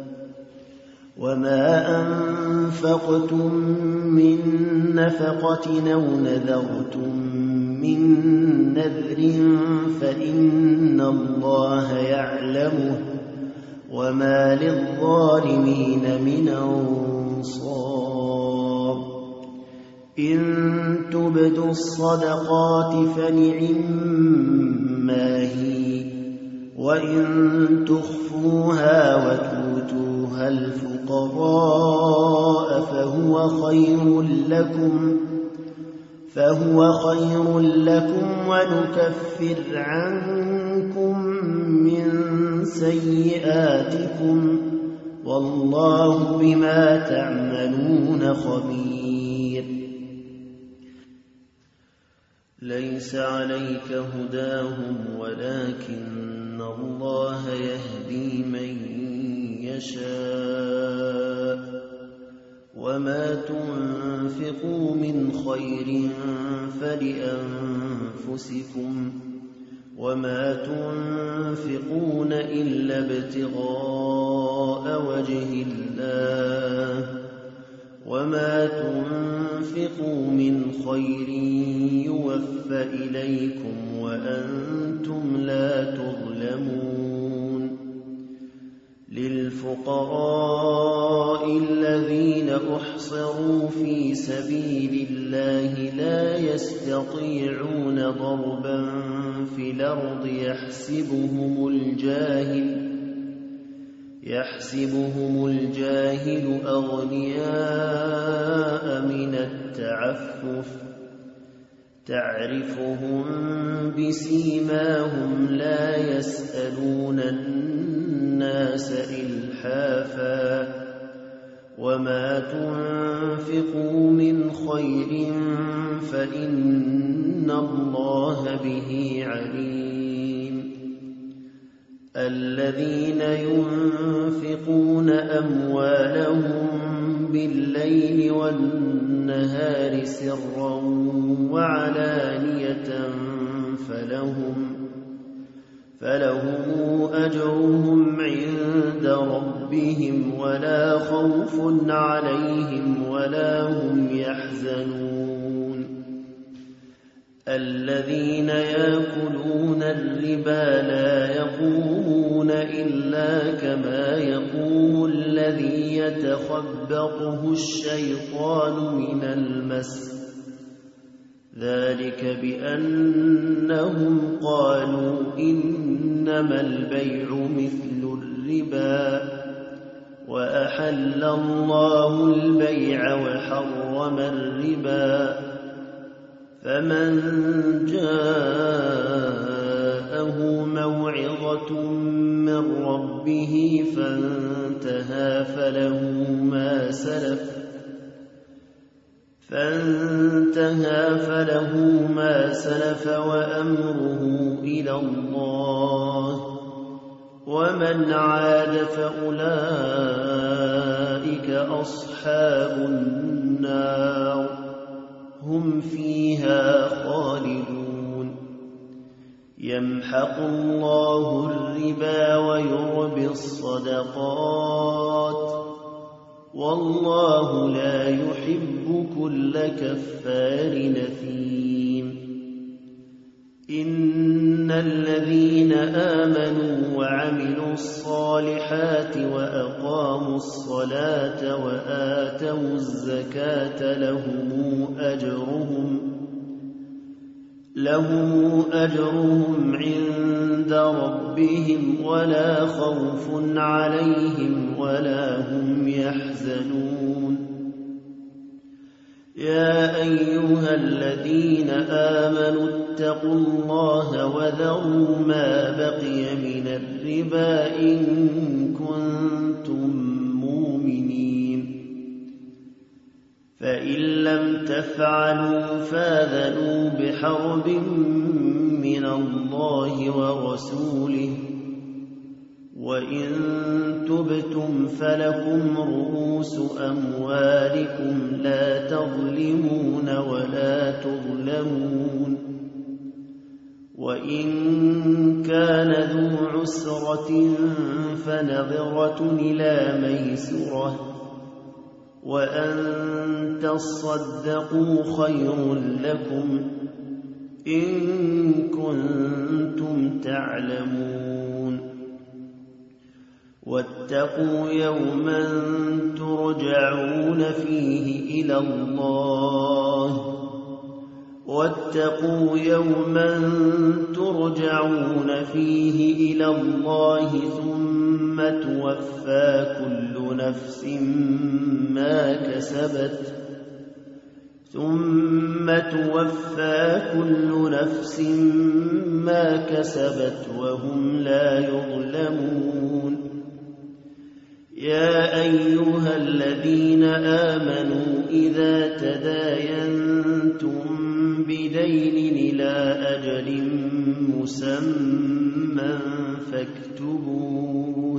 وما أنفقتم من نفقة أو نذرتم من نذر فإن الله يعلمه وما للظالمين من أنصار إن تبدوا الصدقات فنعما هي وإن تخفوها وتؤتوها الفقراء فهو خير لكم فهو خير لكم ونكفر عنكم من سيئاتكم والله بما تعملون خبير ليس عليك هداهم ولكن الله يهدي من يشاء وما تنفقوا من خير فلأنفسكم وما تنفقون إلا ابتغاء وجه الله وما تنفقوا من خير يوفى إليكم وأنتم لا تظلمون للفقراء الذين أحصروا في سبيل الله لا يستطيعون ضربا في الأرض يحسبهم الجاهل يحسبهم الجاهل أغنياء من التعفف تعرفهم بسيماهم لا يسألون الناس إلحافا وما تنفقوا من خير فإن الله به عليم الذين ينفقون أموالهم بالليل والنهار سرا وعلانية فلهم فلهم أجرهم عند ربهم ولا خوف عليهم ولا هم يحزنون الذين يأكلون الربا لا يقومون إلا كما يقوم الذي يتخبطه الشيطان من المس ذلك بأنهم قالوا إنما البيع مثل الربا وأحل الله البيع وحرم الربا فمن جاءه موعظة من ربه فانتهى فله ما سلف فانتهى فله ما سلف وأمره إلى الله ومن عاد فأولئك أصحاب النار هم فيها خالدون يمحق الله الربا ويربي الصدقات والله لا يحب كل كفار نثيم إن الذين آمنوا وعملوا الصالحات وأقاموا الصلاة وآتوا الزكاة لهم أجرهم لهم أجرهم عند ربهم ولا خوف عليهم ولا هم يحزنون يا أيها الذين آمنوا اتقوا الله وذروا ما بقي من الربا إن كنتم مؤمنين فإن لم تفعلوا فاذنوا بحرب من الله ورسوله وإن تبتم فلكم رؤوس أموالكم لا تظلمون ولا تظلمون وإن كان ذو عسرة فنظرة إلى ميسرة وأن تصدقوا خير لكم إن كنتم تعلمون واتقوا يوما ترجعون فيه إلى الله واتقوا يوما ترجعون فيه إلى الله ثم توفى كل نفس ما كسبت ثم توفى كل نفس ما كسبت وهم لا يظلمون يا أيها الذين آمنوا إذا تداينتم بدين إلى أجل مسمى فاكتبوه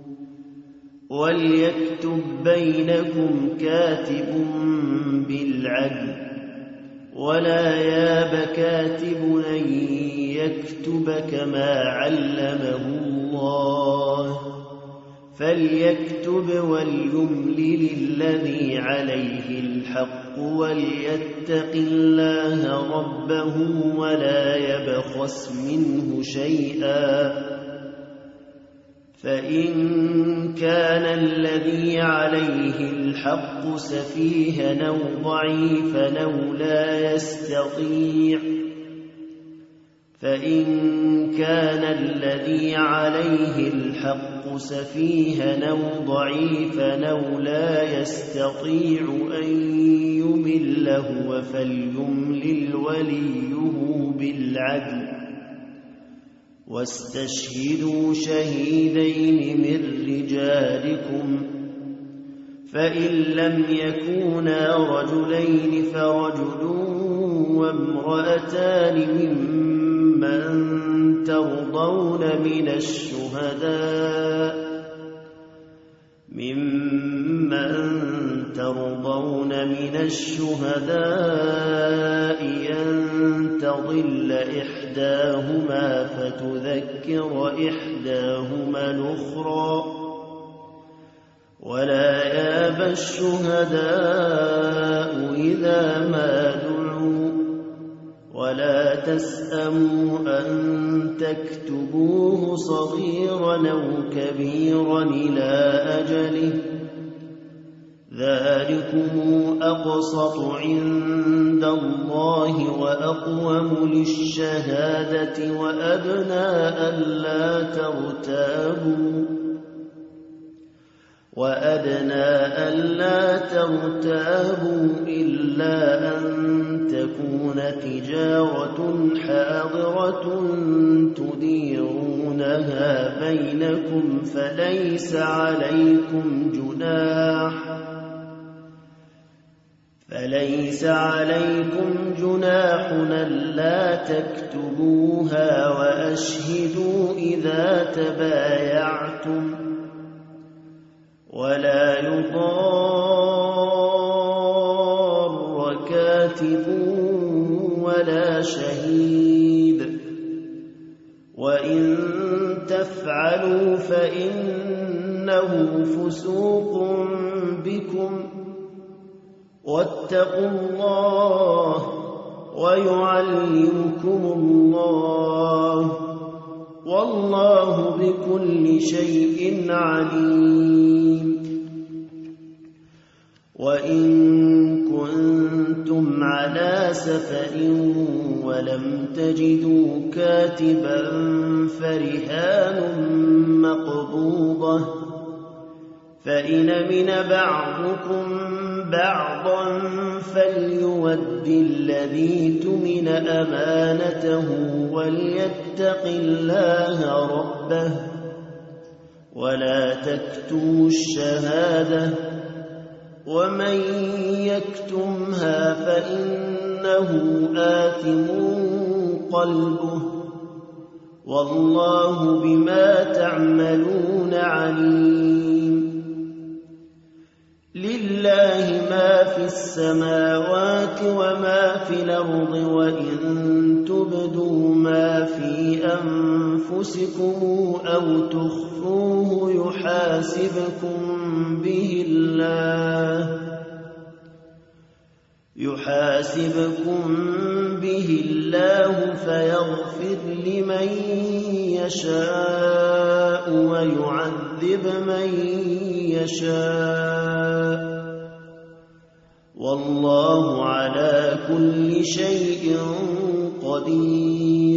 وليكتب بينكم كاتب بالعدل ولا ياب كاتب أن يكتب كما علمه الله فليكتب وليملل الذي عليه الحق وليتق الله ربه ولا يبخس منه شيئا فإن كان الذي عليه الحق سفيها أو ضعيفا أو لا يستطيع فإن كان الذي عليه الحق سفيها أو ضعيفا أو لا يستطيع أن يمل هو فليملل وليه بالعدل واستشهدوا شهيدين من رجالكم فإن لم يكونا رجلين فرجل وامرأتان ممن ترضون من الشهداء ممن ترضون من الشهداء أن تضل إحداهما فتذكر إحداهما الأخرى ولا ياب الشهداء إذا ما دعوا ولا تسأموا أن تكتبوه صغيرا أو كبيرا إلى أجله ذلكم أقسط عند الله وأقوم للشهادة وأدنى ألا ترتابوا وأدنى ألا ترتابوا إلا أن تكون تجارة حاضرة تديرونها بينكم فليس عليكم جناح فليس عليكم جناح ألا تكتبوها وأشهدوا إذا تبايعتم ولا يضار كاتب ولا شهيد وإن تفعلوا فإنه فسوق بكم واتقوا الله ويعلمكم الله والله بكل شيء عليم وإن كنتم على سفر ولم تجدوا كاتبا فرهان مقبوضة فإن من بعضكم بعضا فليود الذي تمن أمانته وليتق الله ربه ولا تكتموا الشهادة ومن يكتمها فإنه آثم قلبه والله بما تعملون عليم. لله ما في السماوات وما في الأرض وإن تبدوا ما في أنفسكم أو تخفوه يحاسبكم به الله يحاسبكم به الله فيغفر لمن يشاء ويعذب من يشاء والله على كل شيء قدير.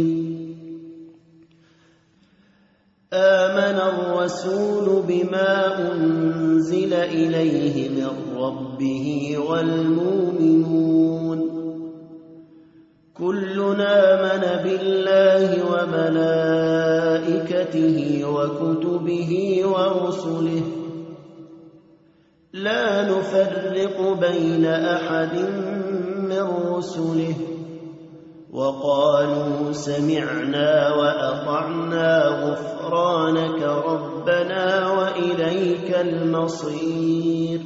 آمن الرسول بما أنزل إليه من ربه والمؤمنون كلنا آمن بالله وملائكته وكتبه ورسله لا نفرق بين أحد من رسله وقالوا سمعنا وأطعنا غفرانك ربنا وإليك المصير.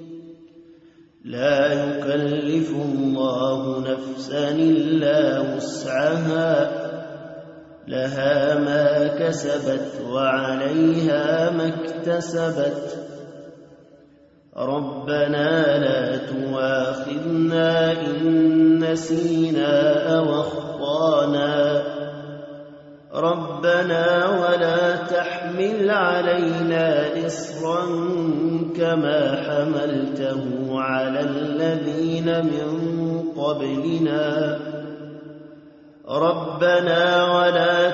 لا يكلف الله نفسا إلا وسعها لها ما كسبت وعليها ما اكتسبت ربنا لا تؤاخذنا إن نسينا أو أخطأنا ربنا ولا تحمل علينا إصرا كما حملته على الذين من قبلنا ربنا ولا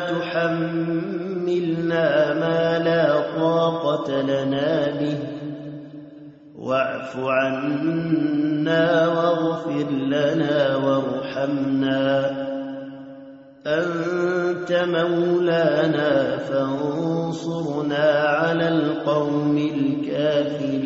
تحملنا ما لا طاقة لنا به واعف عنا واغفر لنا وارحمنا أنت مولانا فانصرنا على القوم الكافرين.